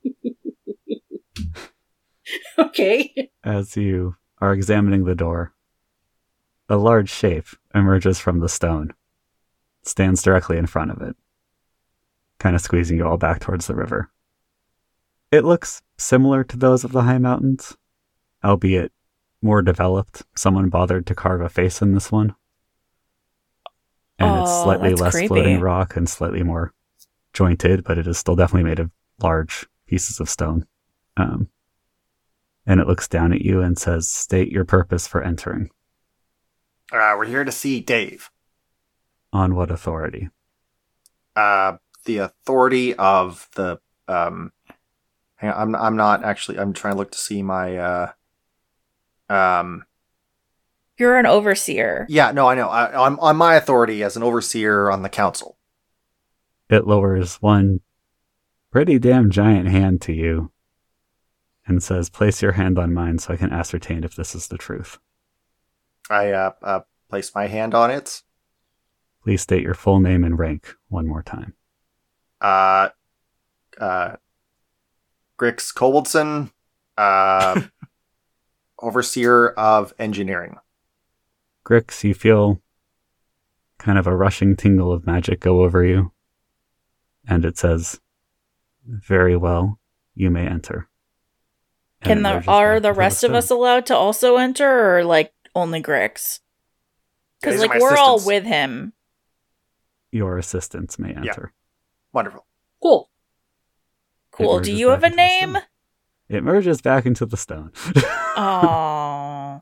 Okay. As you are examining the door, a large shape emerges from the stone, stands directly in front of it, kind of squeezing you all back towards the river. It looks similar to those of the high mountains, albeit more developed. Someone bothered to carve a face in this one. And it's Oh, slightly that's less creepy. floating rock and slightly more jointed, but it is still definitely made of large pieces of stone. Um, and it looks down at you and says, "State your purpose for entering. Uh, we're here to see Dave. On what authority?" Uh, the authority of the um. Hang on, I'm I'm not actually. I'm trying to look to see my uh. Um. You're an overseer. Yeah. No, I know. I, I'm on my authority as an overseer on the council. It lowers one pretty damn giant hand to you and says, "Place your hand on mine so I can ascertain if this is the truth. I uh, uh place my hand on it. Please state your full name and rank one more time." Uh. Uh. Grix Koboldson, uh, overseer of engineering. Grix, you feel kind of a rushing tingle of magic go over you. And it says, "Very well, you may enter." And Can it the merges are back the into rest of stone. us allowed to also enter, or like only Grix? Because These are like my we're all assistants. with him. Your assistants may enter. Wonderful. Cool. Cool. Do merges you have back a into the name? stone. It merges back into the stone. Oh,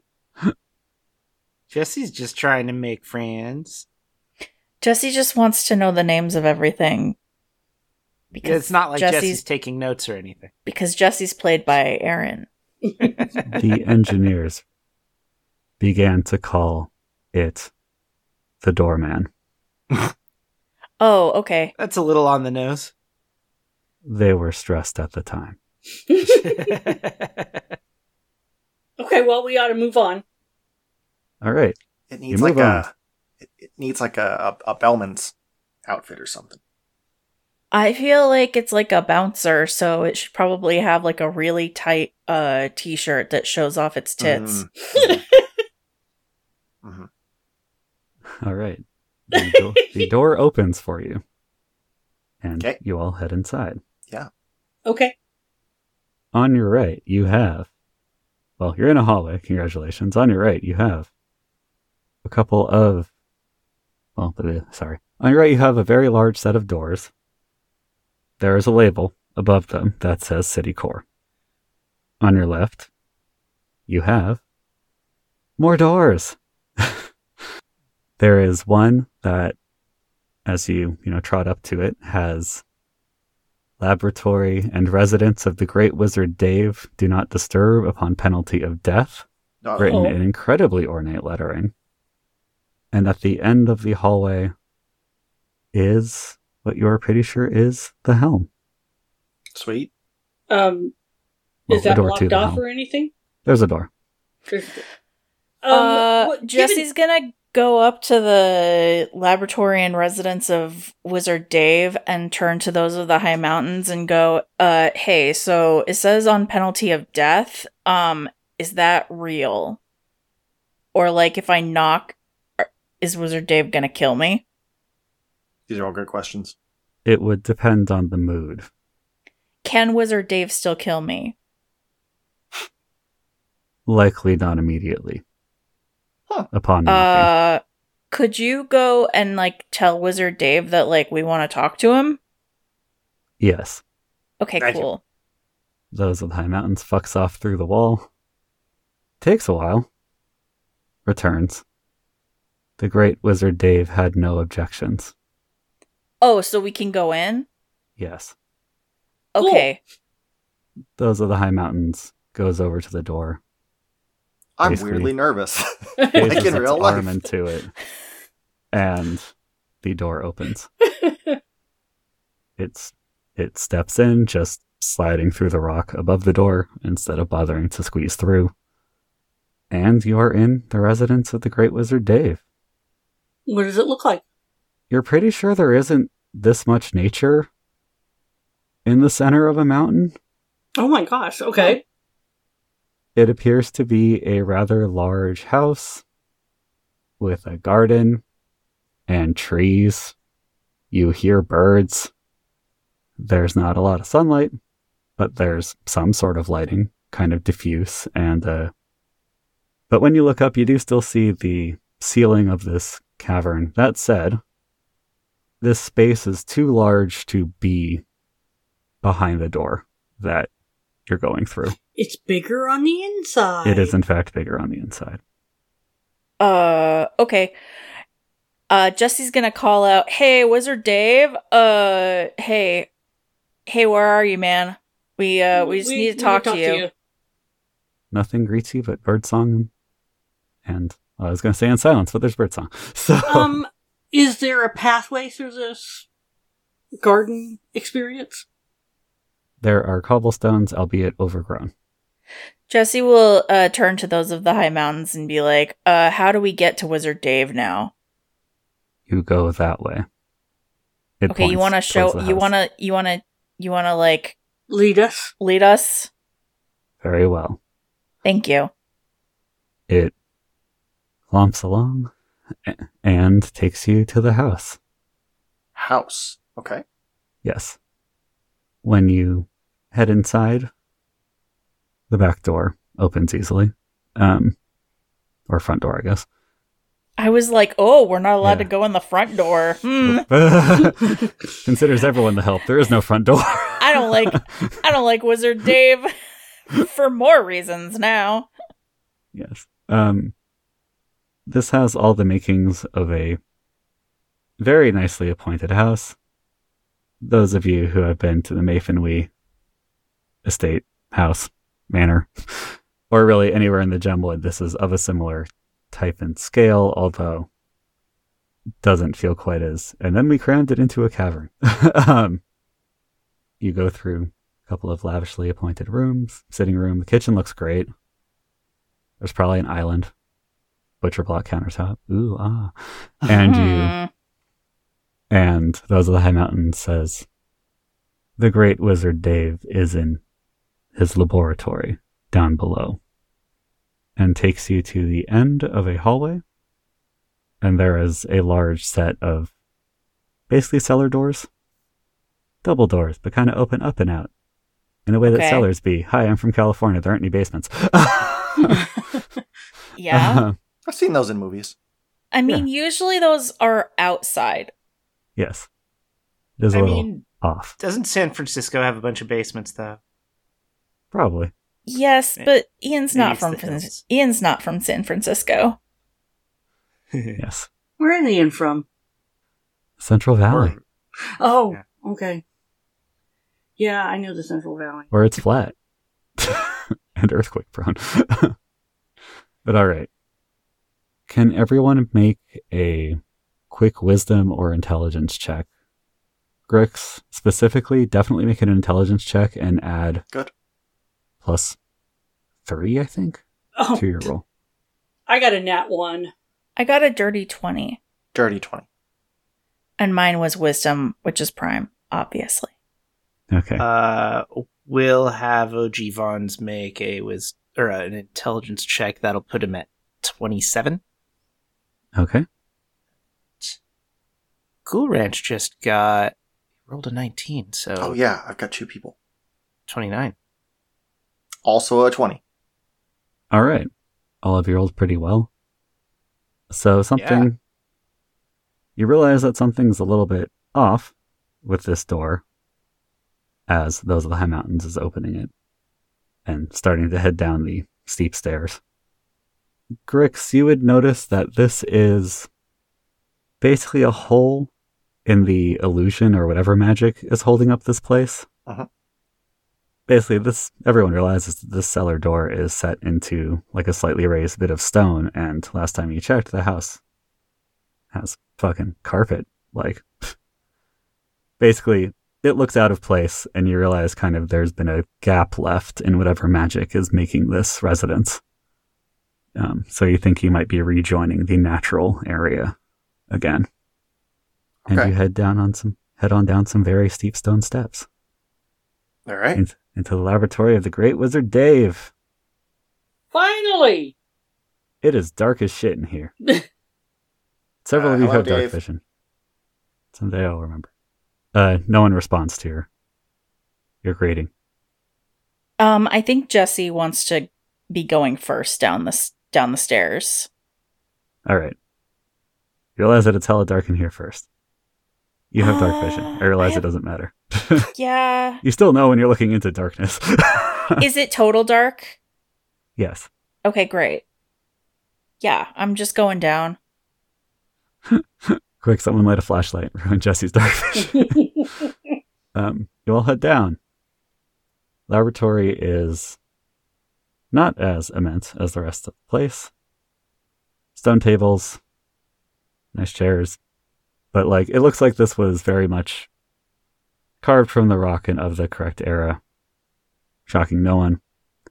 Jesse's just trying to make friends. Jesse just wants to know the names of everything. Because It's not like Jesse's, Jesse's taking notes or anything. because Jesse's played by Aaron. The engineers began to call it the doorman. Oh, okay. That's a little on the nose. They were stressed at the time. Okay, well, we ought to move on. All right. It You needs move like on. a. It, it needs like a, a a bellman's outfit or something. I feel like it's like a bouncer, so it should probably have like a really tight uh t-shirt that shows off its tits. Mm. Mhm. All right. The, do- the door opens for you. And Okay. you all head inside. Okay. On your right, you have. Well, you're in a hallway. Congratulations. On your right, you have a couple of. Well, uh, sorry. On your right, you have a very large set of doors. There is a label above them that says City Core. on your left, you have more doors. There is one that, as you, you know, trot up to it, has laboratory and residence of the great wizard Dave do not disturb upon penalty of death, Uh-oh. written in incredibly ornate lettering. And at the end of the hallway is what you're pretty sure is the helm. Sweet. Um, Well, is the that door to locked the off helm. or anything? There's a door. There's- Um, uh, what- given- Jesse's gonna go up to the laboratory and residence of Wizard Dave and turn to those of the High Mountains and go, uh, hey, so it says on penalty of death, um, is that real? Or, like, if I knock, is Wizard Dave gonna kill me? These are all good questions. It would depend on the mood. Can Wizard Dave still kill me? Likely not immediately. Huh. Upon knocking. Uh, could you go and, like, tell Wizard Dave that, like, we want to talk to him? Yes. Okay, Thank you. cool. Those of the High Mountains fucks off through the wall. Takes a while. Returns. The great wizard Dave had no objections. Oh, so we can go in? Yes. Okay. Those of the High Mountains goes over to the door. I'm Basically. weirdly nervous. Faces like in its real arm life. into it. And the door opens. It's it steps in, just sliding through the rock above the door instead of bothering to squeeze through. And you are in the residence of the great wizard Dave. What does it look like? You're pretty sure there isn't this much nature in the center of a mountain? Oh my gosh, okay. It appears to be a rather large house with a garden and trees. You hear birds. There's not a lot of sunlight, but there's some sort of lighting, kind of diffuse. And uh, but when you look up, you do still see the ceiling of this cavern. That said, this space is too large to be behind the door that you're going through. It's bigger on the inside. It is, in fact, bigger on the inside. Uh, okay. Uh, Jesse's gonna call out, hey, Wizard Dave, uh, hey, hey, where are you, man? We, uh, we just need to talk, to, you. Nothing greets you but birdsong and, well, I was going to say in silence, but there's birdsong. So, Um, is there a pathway through this garden experience? there are cobblestones, albeit overgrown. Jesse will, uh, turn to those of the High Mountains and be like, uh, how do we get to Wizard Dave now? You go that way. It Okay, you points wanna towards show, the you house. wanna, you wanna, you wanna, like, Lead us. lead us? Very well. Thank you. It clomps along a- and takes you to the house. House. Okay. Yes. When you head inside, the back door opens easily. Um, or front door, I guess. I was like, oh, we're not allowed Yeah. to go in the front door. Hmm. Considers everyone the help. There is no front door. I don't like, I don't like Wizard Dave for more reasons now. Yes. Um, this has all the makings of a very nicely appointed house. Those of you who have been to the Mayfinwee estate, house, manor, or really anywhere in the Gemwood, this is of a similar type and scale, although doesn't feel quite as... And then we crammed it into a cavern. um, you go through a couple of lavishly appointed rooms, sitting room. The kitchen looks great. There's probably an island. Butcher block countertop. Ooh, ah. And you... Hmm. And those of the High Mountains says, the great wizard Dave is in his laboratory down below, and takes you to the end of a hallway. And there is a large set of basically cellar doors, double doors, but kind of open up and out in the way Okay. that cellars be. Hi, I'm from California. There aren't any basements. Yeah. Uh, I've seen those in movies. I mean, usually those are outside. yes. It is a I little mean, off. doesn't San Francisco have a bunch of basements, though? Probably. Yes, but Ian's Maybe not it's from the Fran- hills. Ian's not from San Francisco. Yes. Where are Ian from? Central Valley, Or- Oh, Yeah. okay. Yeah, I know the Central Valley. where it's flat and earthquake prone. But all right. Can everyone make a quick wisdom or intelligence check? Grix, specifically, definitely make an intelligence check and add Good. plus three, I think, Oh, to your roll. I got a nat one. I got a dirty twenty, Dirty twenty. and mine was wisdom, which is prime, obviously. Okay. Uh, we'll have O G Vons make a wis or uh, an intelligence check that'll put him at twenty-seven. Okay. Cool Ranch just got rolled a nineteen, so Oh yeah, I've got two people. twenty-nine. Also a twenty. All right. All of you rolled pretty well. So something... Yeah. You realize that something's a little bit off with this door as Those of the High Mountains is opening it and starting to head down the steep stairs. Grix, you would notice that this is basically a hole in the illusion or whatever magic is holding up this place. Uh-huh. Basically, this everyone realizes that this cellar door is set into like a slightly raised bit of stone, and last time you checked, the house has fucking carpet. Like, basically, it looks out of place, and you realize kind of there's been a gap left in whatever magic is making this residence. Um, so you think you might be rejoining the natural area again. And Okay. you head down on some head on down some very steep stone steps All right. into, into the laboratory of the great wizard Dave. Finally! It is dark as shit in here. Several Uh, of you hello, have dark Dave. vision. Someday I'll remember. Uh, no one responds to your your greeting. Um, I think Jesse wants to be going first down the s- down the stairs. All right. You realize that it's hella dark in here first. You have dark vision. Uh, I realize I have- it doesn't matter. Yeah. You still know when you're looking into darkness. Is it total dark? Yes. Okay, great. Yeah, I'm just going down. Quick, someone light a flashlight. Ruin Jesse's dark vision. Um, you all head down. Laboratory is not as immense as the rest of the place. Stone tables, nice chairs, but like it looks like this was very much carved from the rock and of the correct era, shocking no one.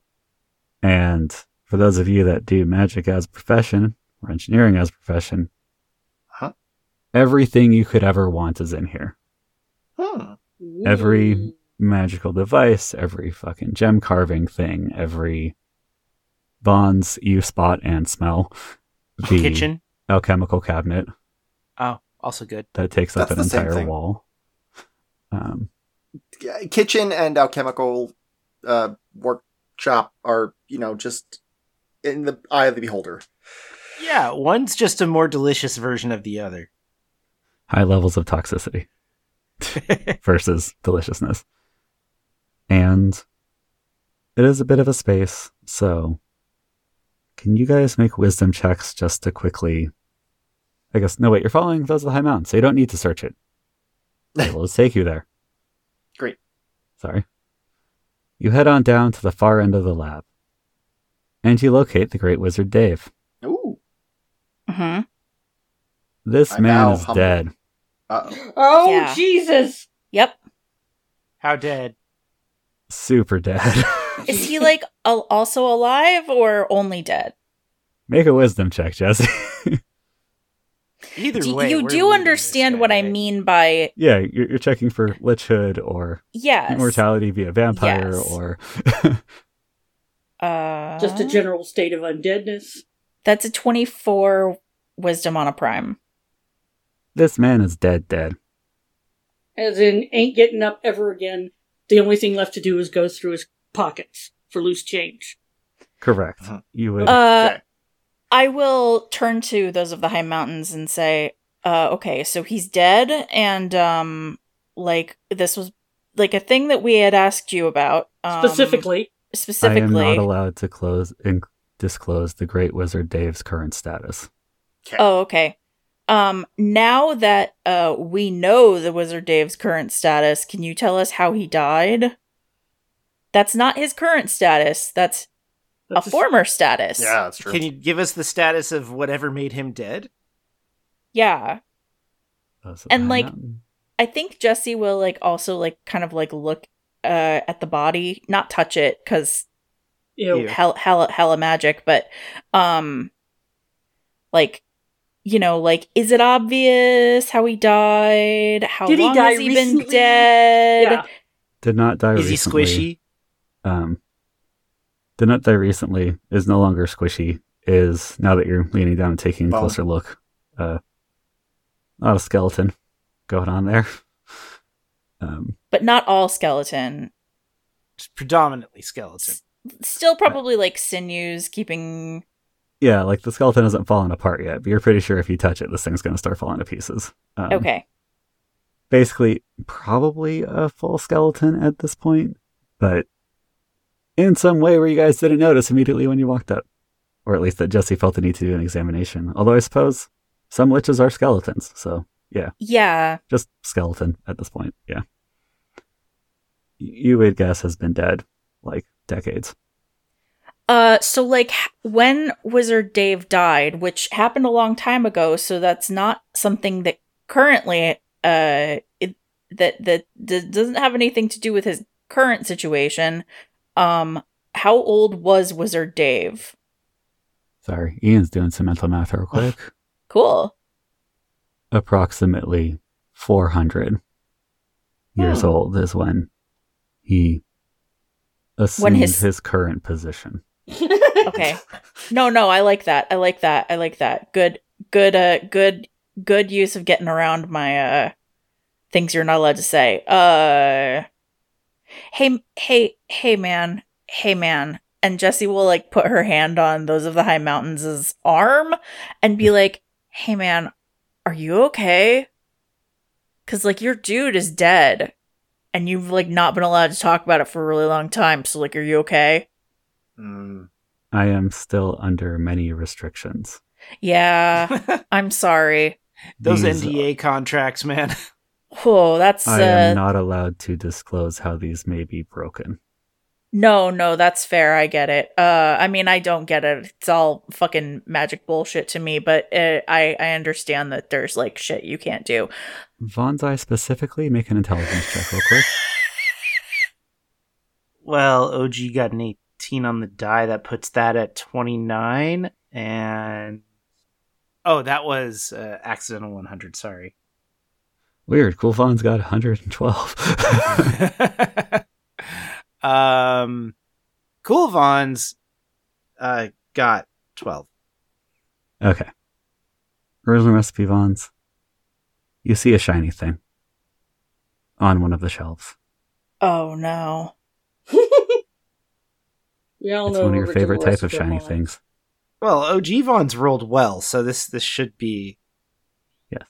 And for those of you that do magic as a profession or engineering as a profession, Huh? everything you could ever want is in here. Hmm. Every magical device, every fucking gem carving thing, every bonds you spot and smell. The Kitchen. alchemical cabinet Oh, also good. that takes up That's an the same entire thing. wall. Um, Yeah, kitchen and alchemical uh, workshop are, you know, just in the eye of the beholder. Yeah, one's just a more delicious version of the other. high levels of toxicity versus deliciousness. And it is a bit of a space, so can you guys make wisdom checks just to quickly... I guess, no wait, you're following Those of the High Mountains, so you don't need to search it. It'll just take you there. Great. Sorry. You head on down to the far end of the lab, and you locate the Great Wizard Dave. Ooh. Mm-hmm. This I'm man now is humbled. dead. Uh-oh. Oh, Yeah. Jesus! Yep. How dead? Super dead. Is he like al- also alive or only dead? Make a wisdom check, Jesse. Either Do- way, you we're do leaving this understand guy, what I right? mean by Yeah, you're, you're checking for Lichhood or yes. immortality via vampire Yes. or... Uh, Just a general state of undeadness. That's a twenty-four wisdom on a prime. This man is dead dead. As in, ain't getting up ever again. The only thing left to do is go through his pockets for loose change. Correct. Uh-huh. You would... Uh, Okay. I will turn to Those of the High Mountains and say, uh, okay, so he's dead, and, um, like, this was, like, a thing that we had asked you about. Um, Specifically, specifically. I am not allowed to close and disclose the Great Wizard Dave's current status. Oh, okay. Um, now that uh we know the Wizard Dave's current status, can you tell us how he died? That's not his current status. That's, That's a former status. Yeah, that's true. Can you give us the status of whatever made him dead? Yeah. Those are And, the like, mountain- I think Jesse will like also like kind of like look uh at the body, not touch it because Ew. Ew. hell hella hella magic, but um like you know, like is it obvious how he died? How Did he long die has he recently? been dead? Yeah. did not die Is he recently. squishy? Um, did not die recently. Is no longer squishy. Is now that you're leaning down and taking a Bone. closer look. Uh, a lot of skeleton going on there. Um, But not all skeleton. Just predominantly skeleton. Still probably like sinews keeping. yeah, like the skeleton hasn't fallen apart yet, but you're pretty sure if you touch it, this thing's going to start falling to pieces. Um, Okay. Basically, probably a full skeleton at this point, but in some way where you guys didn't notice immediately when you walked up. Or at least that Jesse felt the need to do an examination. Although I suppose some liches are skeletons, so yeah, Yeah. just skeleton at this point, yeah. Y- You would guess has been dead, like, decades. Uh, so like h- when Wizard Dave died, which happened a long time ago, so that's not something that currently uh it, that that d- doesn't have anything to do with his current situation. Um, how old was Wizard Dave? Sorry, Ian's doing some mental math real quick. Cool. Approximately four hundred years Hmm. old is when he assumed When his- his current position. Okay. No, no, I like that. I like that. I like that. Good, good, uh, good, good use of getting around my, uh, things you're not allowed to say. Uh, hey, hey, hey, man. Hey, man. And Jessie will, like, put her hand on Those of the High Mountains' arm and be like, hey, man, are you okay? Because, like, your dude is dead. And you've, like, not been allowed to talk about it for a really long time. So, like, are you okay? Mm. I am still under many restrictions. Yeah. I'm sorry. Those These- N D A contracts, man. Oh, that's I uh am not allowed to disclose how these may be broken. no, no, that's fair. I get it. Uh, I mean, I don't get it. It's all fucking magic bullshit to me. But uh, I, I understand that there's like shit you can't do. Von's Eye specifically, make an intelligence check real quick. Well, O G got an eighteen on the die. That puts that at twenty-nine. And. Oh, that was uh, accidental one hundred. Sorry. Weird. Cool Von's got one hundred twelve. um, Cool Von's uh, got twelve. Okay. Original recipe Von's. You see a shiny thing on one of the shelves. Oh no. We all It's know one of your Original favorite type of Recipe shiny Vons. things. Well, O G Von's rolled well, so this this should be Yes.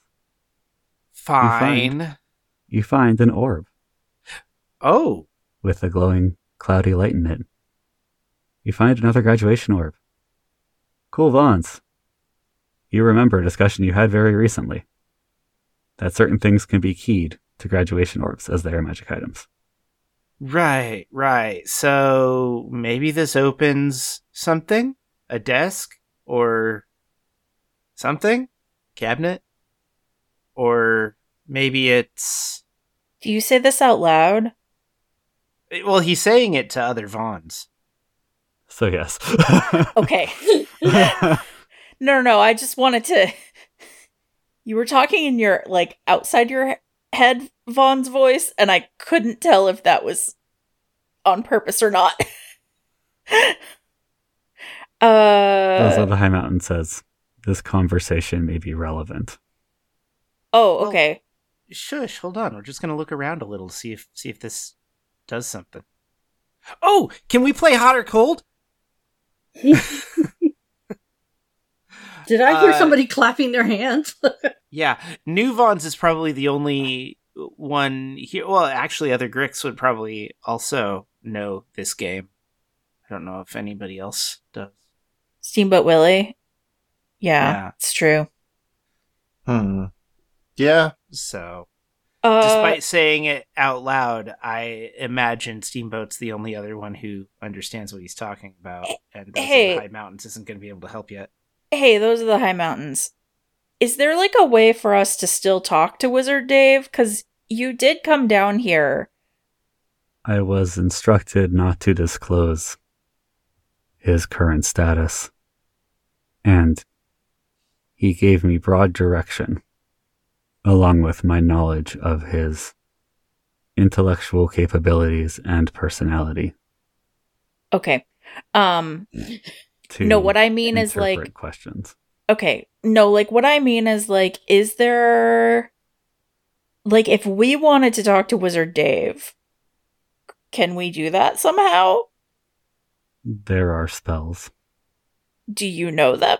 fine. You find an orb Oh, with a glowing, cloudy light in it. You find another graduation orb. Cool Vons. You remember a discussion you had very recently. That certain things can be keyed to graduation orbs as they are magic items. right, right. So maybe this opens something? A desk? Or something? Cabinet? Or maybe it's... Do you say this out loud? Well, he's saying it to other Vons. So yes. Okay. no, no, no. I just wanted to. You were talking in your like outside your head, Vaughn's voice, and I couldn't tell if that was on purpose or not. Those uh. of the High Mountain says this conversation may be relevant. Oh, okay. Shush, hold on. We're just gonna look around a little to see if see if this does something. Oh, can we play hot or cold? Did I hear Uh, somebody clapping their hands? Yeah, New Vons is probably the only one here. Well, actually, other Grix would probably also know this game. I don't know if anybody else does. Steamboat Willie? Yeah, Yeah. it's true. Hmm. Yeah. So, Uh, despite saying it out loud, I imagine Steamboat's the only other one who understands what he's talking about, and those Hey. of the High Mountains isn't going to be able to help yet. hey, those are the High Mountains. Is there like a way for us to still talk to Wizard Dave? Because you did come down here. I was instructed not to disclose his current status, and he gave me broad direction, along with my knowledge of his intellectual capabilities and personality. Okay. Um, To no, what I mean is interpret like, questions. okay, no, like what I mean is like, is there, like if we wanted to talk to Wizard Dave, can we do that somehow? There are spells. Do you know them?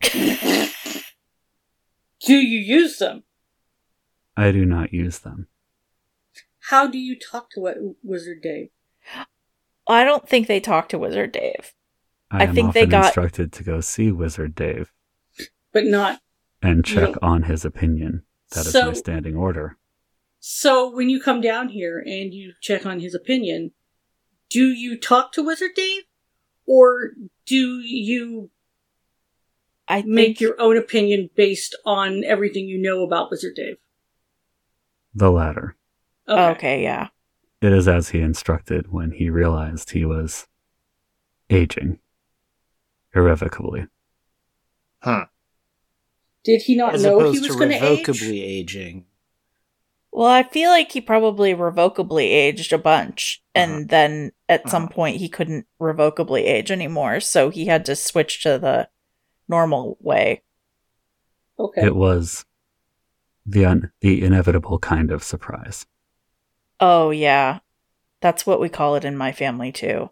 Do you use them? I do not use them. How do you talk to what Wizard Dave? I don't think they talk to Wizard Dave. I, I am think often they got- instructed to go see Wizard Dave But not. and check Yeah. on his opinion. That is So- my standing order. So when you come down here and you check on his opinion, do you talk to Wizard Dave? Or do you I make think, your own opinion based on everything you know about Wizard Dave? The latter. okay. okay, yeah. It is as he instructed when he realized he was aging irrevocably. Hmm. Did he not As know opposed he was to going to age? revocably aging. Well, I feel like he probably revocably aged a bunch, and Uh-huh. then at some Uh-huh. point he couldn't revocably age anymore, so he had to switch to the normal way. Okay. It was the un- the inevitable kind of surprise. Oh, yeah. That's what we call it in my family, too.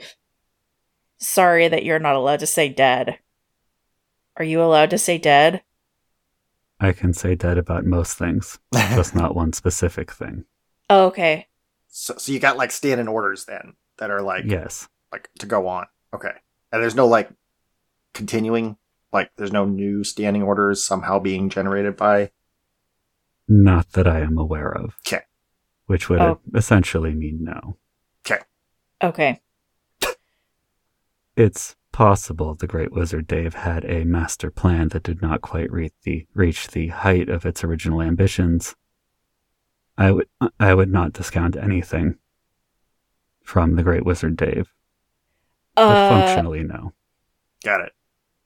Sorry that you're not allowed to say dead. Are you allowed to say dead? I can say dead about most things, just not one specific thing. Oh, okay. so, so you got like standing orders then that are like Yes. like to go on. Okay. And there's no like continuing, like there's no new standing orders somehow being generated by. Not that I am aware of. 'Kay. Which would Oh. essentially mean no. Okay. It's possible the Great Wizard Dave had a master plan that did not quite reach the reach the height of its original ambitions. I would I would not discount anything from the Great Wizard Dave. But Uh, functionally, no. Got it.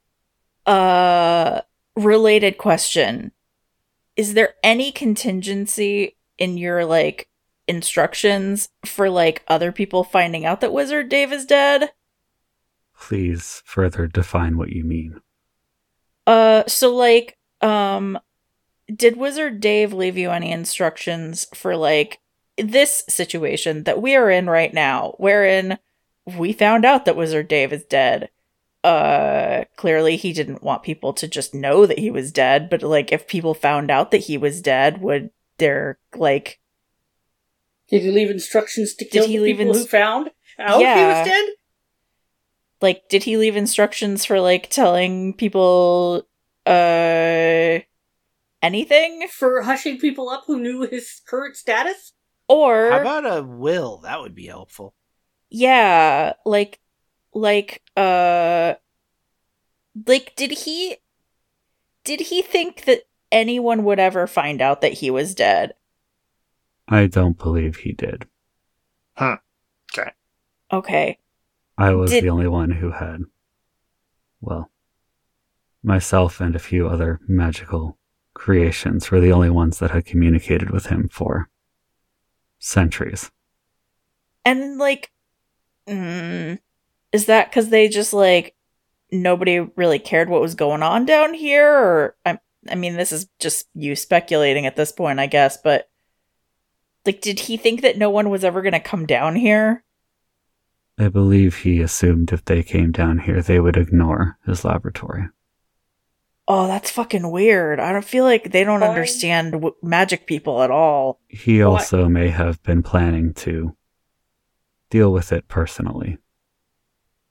uh, related question. Is there any contingency in your, like, instructions for, like, other people finding out that Wizard Dave is dead? Please further define what you mean. Uh, so, like, um, did Wizard Dave leave you any instructions for, like, this situation that we are in right now, wherein we found out that Wizard Dave is dead? Uh, clearly he didn't want people to just know that he was dead, but, like, if people found out that he was dead, would there, like... Did he leave instructions to Did kill he the leave people ins- who found out Yeah. he was dead? Like, did he leave instructions for, like, telling people, uh, anything? For hushing people up who knew his current status? Or... How about a will? That would be helpful. Yeah, like, like, uh, like, did he, did he think that anyone would ever find out that he was dead? I don't believe he did. Huh. Okay. Okay. I was Did- the only one who had, well, myself and a few other magical creations were the only ones that had communicated with him for centuries. And, like, mm, is that because they just, like, nobody really cared what was going on down here? Or, I, I mean, this is just you speculating at this point, I guess, but, like, did he think that no one was ever going to come down here? I believe he assumed if they came down here, they would ignore his laboratory. Oh, that's fucking weird. I don't feel like they don't Why? understand w- magic people at all. He What? also may have been planning to deal with it personally.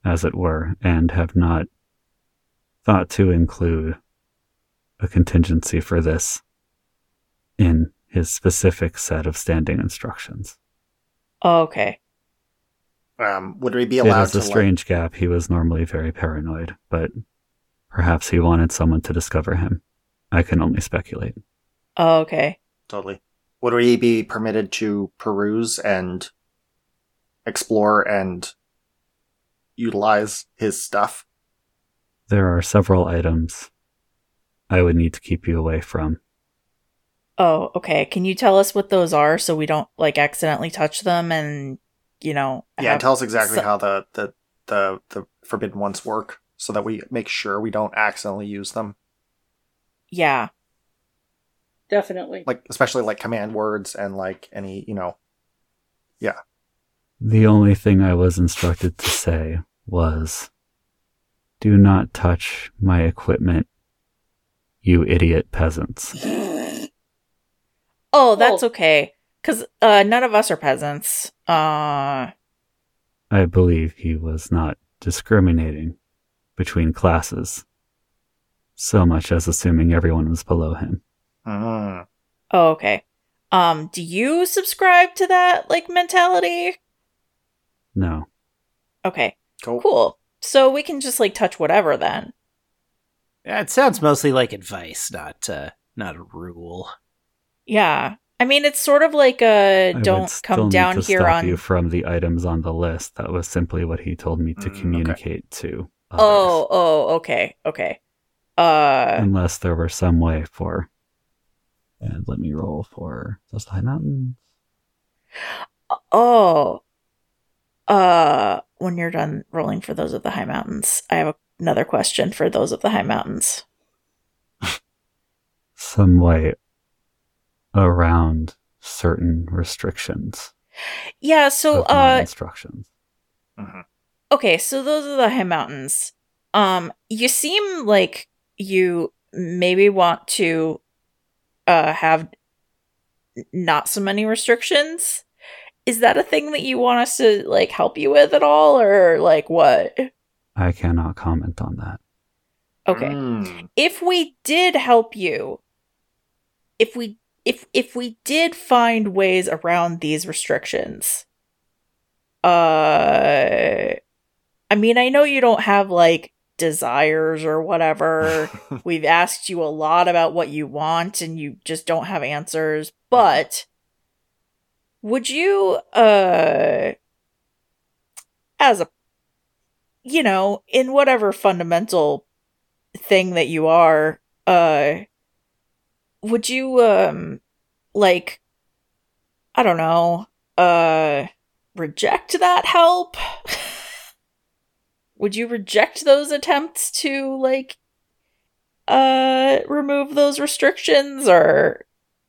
as it were, and have not thought to include a contingency for this in his specific set of standing instructions. Oh, okay. Um, would we be It allowed is to a strange gap. He was normally very paranoid, but perhaps he wanted someone to discover him. I can only speculate. Oh, okay. like, totally? Would we be permitted to peruse and explore and utilize his stuff? There are several items I would need to keep you away from. Oh, okay. Can you tell us what those are so we don't like accidentally touch them and, you know, Yeah, have tell us exactly so- how the, the, the, the forbidden ones work so that we make sure we don't accidentally use them. Yeah. Definitely. Like, especially like command words and like any, you know, yeah. The only thing I was instructed to say was, do not touch my equipment, you idiot peasants. Oh, that's Well- okay. Because uh, none of us are peasants. Uh, I believe he was not discriminating between classes, so much as assuming everyone was below him. Mm. oh, okay. Um, do you subscribe to that, like, mentality? No. Okay, Cool. cool. So we can just, like, touch whatever then. Yeah, it sounds mostly like advice, not uh, not a rule. Yeah. I mean, it's sort of like a I would don't still come need down to here stop on... you from the items on the list. That was simply what he told me to Mm, okay. communicate to others. Oh, oh, okay, okay. Uh, Unless there were some way for... And let me roll for those high mountains. oh. Uh, when you're done rolling for those of the high mountains, I have another question for those of the high mountains. Some way around certain restrictions Yeah, so, of my uh, instructions. Mhm. okay, so those are the high mountains. Um, you seem like you maybe want to, uh, have not so many restrictions. Is that a thing that you want us to, like, help you with at all, or, like, what? I cannot comment on that. Okay. Mm. If we did help you, if we if if we did find ways around these restrictions, uh I mean, I know you don't have like desires or whatever. We've asked you a lot about what you want and you just don't have answers, but would you uh as a you know, in whatever fundamental thing that you are, uh would you um like I don't know, uh reject that help? Would you reject those attempts to like uh remove those restrictions, or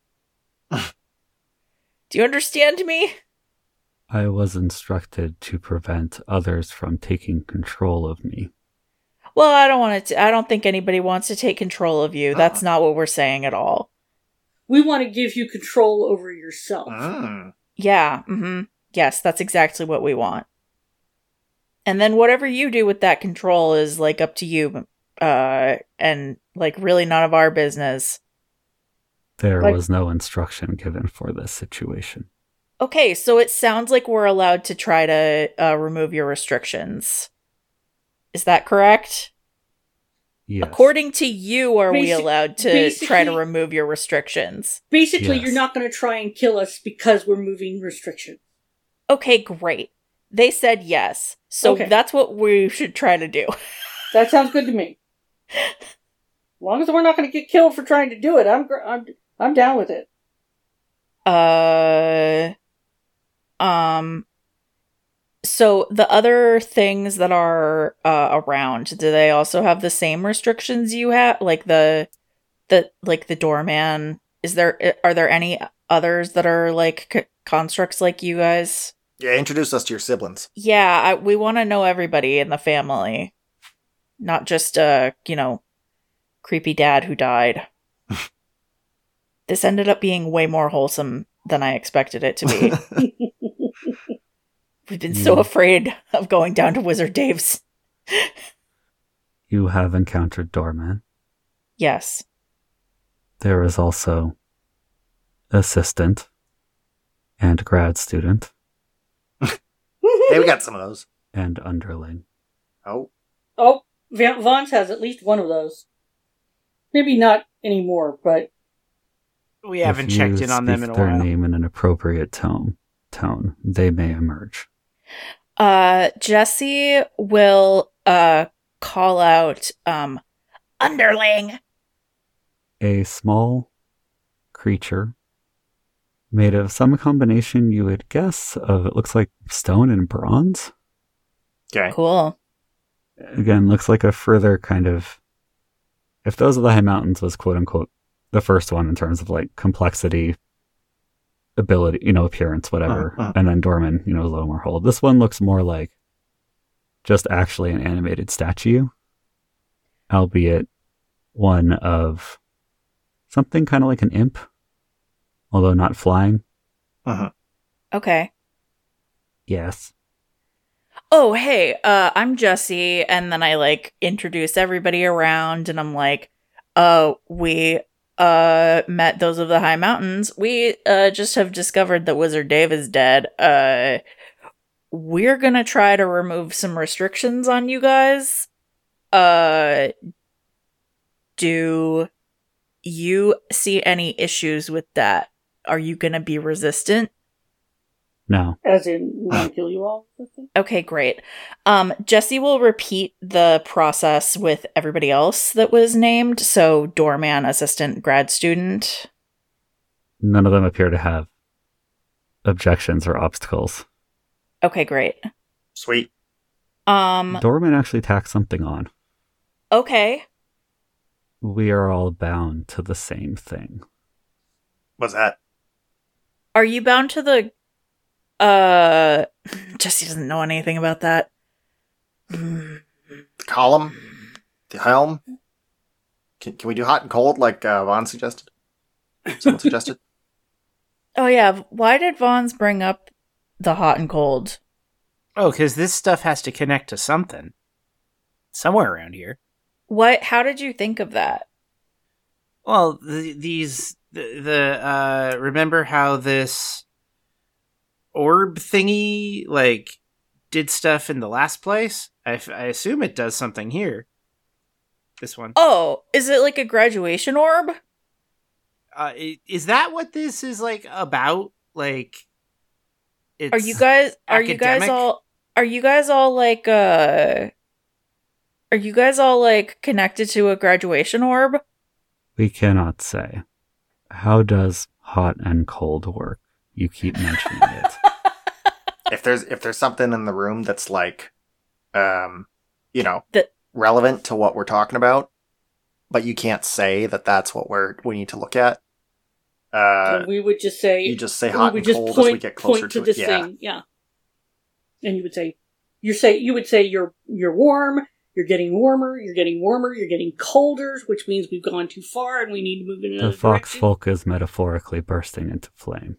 do you understand me? I was instructed to prevent others from taking control of me. Well, I don't want to I don't think anybody wants to take control of you. That's not what we're saying at all. We want to give you control over yourself. Mm. Yeah, mhm. Yes, that's exactly what we want. And then whatever you do with that control is like up to you, uh and like really none of our business. There Like- was no instruction given for this situation. Okay, so it sounds like we're allowed to try to uh, remove your restrictions. Is that correct? Yes. According to you, are we Basic- allowed to try to basically- remove your restrictions? Basically, Yes. you're not going to try and kill us because we're moving restrictions. Okay, great. They said yes. So Okay. that's what we should try to do. That sounds good to me. As long as we're not going to get killed for trying to do it, I'm gr- I'm I'm down with it. Uh, um, so the other things that are uh, around, do they also have the same restrictions you have? Like the, the like the doorman? Is there are there any others that are like c- constructs like you guys? Yeah, introduce us to your siblings. Yeah, I, we want to know everybody in the family, not just uh, you know, creepy dad who died. This ended up being way more wholesome than I expected it to be. We've been so Hmm. afraid of going down to Wizard Dave's You have encountered Doorman. Yes. There is also assistant and grad student Hey, we got some of those. and underling. Oh, Oh, Va- Vaughn's has at least one of those. Maybe not anymore, but We haven't If you checked in on them in a speak their while. name in an appropriate tone, tone, they may emerge. Uh, Jesse will uh call out um underling. A small creature made of some combination you would guess of, it looks like stone and bronze. okay. Cool. Again, looks like a further kind of, if Those Are the High Mountains was quote unquote the first one in terms of like complexity, ability, you know, appearance, whatever. Uh, uh. And then Dorman, you know, a little more hold. This one looks more like just actually an animated statue, albeit one of something kind of like an imp, although not flying. Uh-huh. Okay. Yes. Oh, hey, uh, I'm Jesse, and then I, like, introduce everybody around, and I'm like, uh, we, uh, met Those of the High Mountains. We, uh, just have discovered that Wizard Dave is dead. Uh, we're gonna try to remove some restrictions on you guys. Uh, do you see any issues with that? Are you gonna be resistant? No. as in, we want to kill you all? Okay, great. Um, Jesse will repeat the process with everybody else that was named. So, doorman, assistant, grad student. None of them appear to have objections or obstacles. Okay, great. Sweet. Um, Doorman actually tacks something on. okay. We are all bound to the same thing. What's that? Are you bound to the? Uh, Jesse doesn't know anything about that. The column? The helm? Can, can we do hot and cold like uh, Vaughn suggested? Someone suggested? Oh yeah, why did Vaughn's bring up the hot and cold? Oh, because this stuff has to connect to something. Somewhere around here. What? How did you think of that? Well, the, these... The, the, uh... Remember how this orb thingy, like, did stuff in the last place? I, f- I assume it does something here. This one. Oh, is it like a graduation orb? Uh, i- is that what this is, like, about? Like... It's Are you guys are you guys academic? all are you guys all like uh are you guys all like connected to a graduation orb? We cannot say. How does hot and cold work? You keep mentioning it. if there's if there's something in the room that's like, um, you know, That- relevant to what we're talking about, but you can't say that that's what we're we need to look at. Uh, And we would just say, you just say we hot would and just cold point, as we get closer point to, to this it. Yeah. thing, yeah. And you would say, you say you would say you're you're warm, you're getting warmer, you're getting warmer, you're getting colder, which means we've gone too far and we need to move in another The fox direction. folk is metaphorically bursting into flame.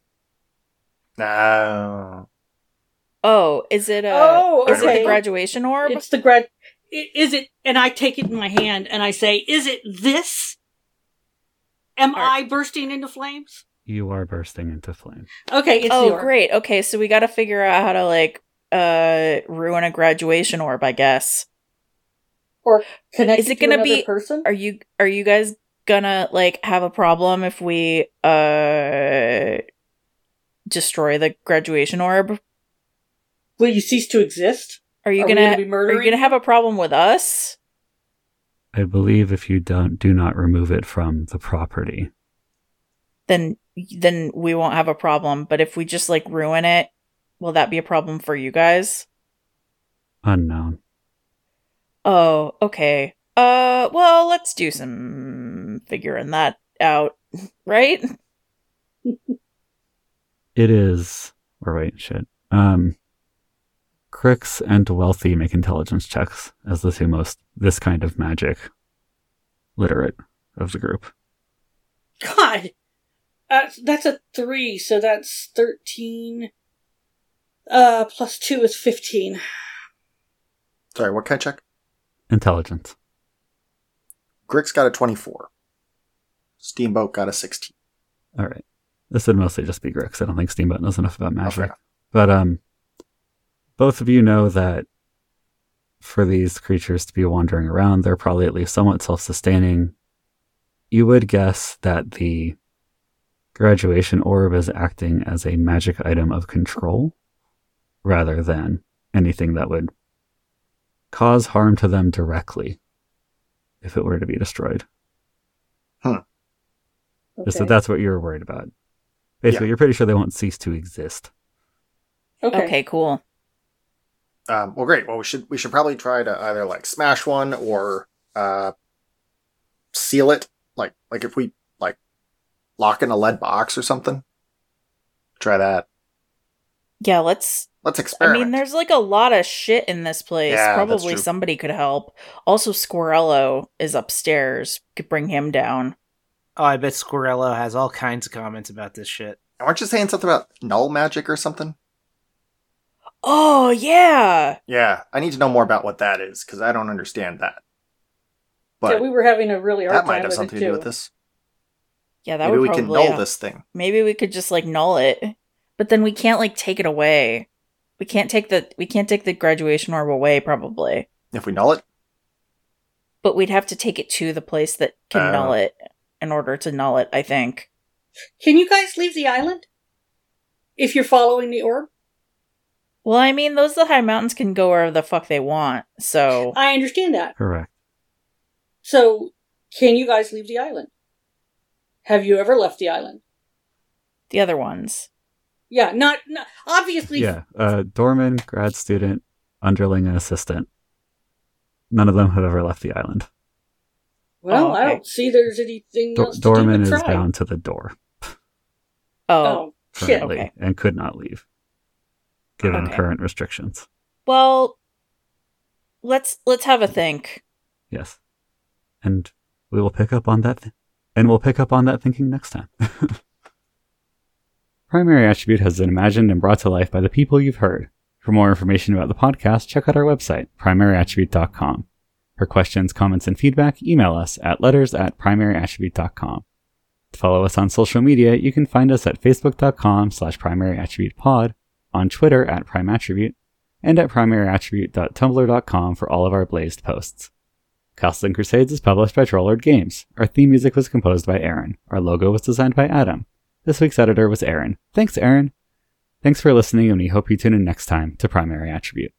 No. Oh, is it a Oh, is it okay. the graduation orb? It's the grad. i- Is it? And I take it in my hand and I say, "Is it this? Am Are- I bursting into flames?" You are bursting into flame. Okay, it's the Oh, orb. great. Okay, so we got to figure out how to like uh ruin a graduation orb, I guess. Or connect Is it to gonna another be- person? Are you are you guys gonna like have a problem if we uh destroy the graduation orb? Will you cease to exist? Are you Are we gonna, gonna be are murdering you gonna have a problem with us? I believe if you don't do not remove it from the property, Then then we won't have a problem. But if we just like ruin it, will that be a problem for you guys? unknown. Oh, okay. Uh, well, let's do some figuring that out, right? It is, or wait, shit. Um, Crix and Wealthy make intelligence checks as the two most this kind of magic literate of the group. God, uh, that's a three, so that's thirteen. Uh, plus two is fifteen. Sorry, what kind of check? Intelligence. Grix got a twenty-four. Steamboat got a sixteen. All right. This would mostly just be Grix. I don't think Steamboat knows enough about magic. Okay. But um, both of you know that for these creatures to be wandering around, they're probably at least somewhat self-sustaining. You would guess that the graduation orb is acting as a magic item of control rather than anything that would cause harm to them directly if it were to be destroyed. Hmm. Just that Okay. that's what you're worried about. Basically, Yeah. you're pretty sure they won't cease to exist. Okay. Okay, cool. Um, well, great. Well, we should we should probably try to either like smash one or uh, seal it. Like like if we like lock in a lead box or something. Try that. Yeah, let's Let's I experiment. mean, there's like a lot of shit in this place. Yeah, that's Probably true. somebody could help. Also, Squirrello is upstairs. Could bring him down. Oh, I bet Squirrello has all kinds of comments about this shit. Aren't you saying something about null magic or something? Oh, yeah. Yeah, I need to know more about what that is because I don't understand that. But yeah, we were having a really hard that time might have with something it to too. do with this. Yeah, that Maybe would we can probably null yeah. this thing. Maybe we could just like null it. But then we can't like take it away. We can't take the we can't take the graduation orb away probably. If we null it, But we'd have to take it to the place that can Oh. null it in order to null it, I think. Can you guys leave the island? If you're following the orb? Well, I mean, those the high mountains can go wherever the fuck they want. So I understand that. Correct. So, can you guys leave the island? Have you ever left the island? the other ones. Yeah, not, not obviously. Yeah. Uh, doorman, grad student, underling, and assistant. None of them have ever left the island. Well, Oh, I okay. don't see there's anything Do- else to doorman do is but try. bound to the door Oh, Oh, shit. currently okay. and could not leave, given Okay. current restrictions. well, let's let's have a think. Yes. And we will pick up on that, th- and we'll pick up on that thinking next time. Primary Attribute has been imagined and brought to life by the people you've heard. For more information about the podcast, check out our website, primary attribute dot com. For questions, comments, and feedback, email us at letters at primary attribute dot com. To follow us on social media, you can find us at facebook dot com slash primary attribute pod, on Twitter at primeattribute, and at primary attribute dot tumblr dot com for all of our blazed posts. Castles and Crusades is published by Trollord Games. Our theme music was composed by Aaron. Our logo was designed by Adam. This week's editor was Aaron. Thanks, Aaron. Thanks for listening, and we hope you tune in next time to Primary Attribute.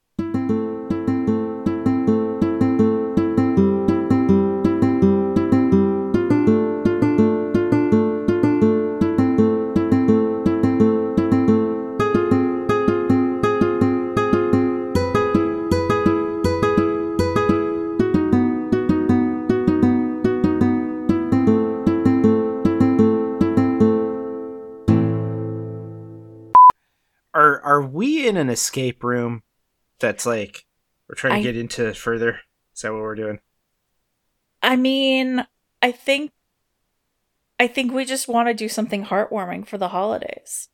Are are we in an escape room that's like we're trying to I- get into further? Is that what we're doing? I mean, I think I think we just want to do something heartwarming for the holidays.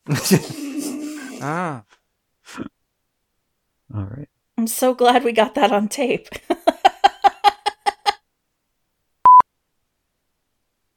Ah. All right. I'm so glad we got that on tape.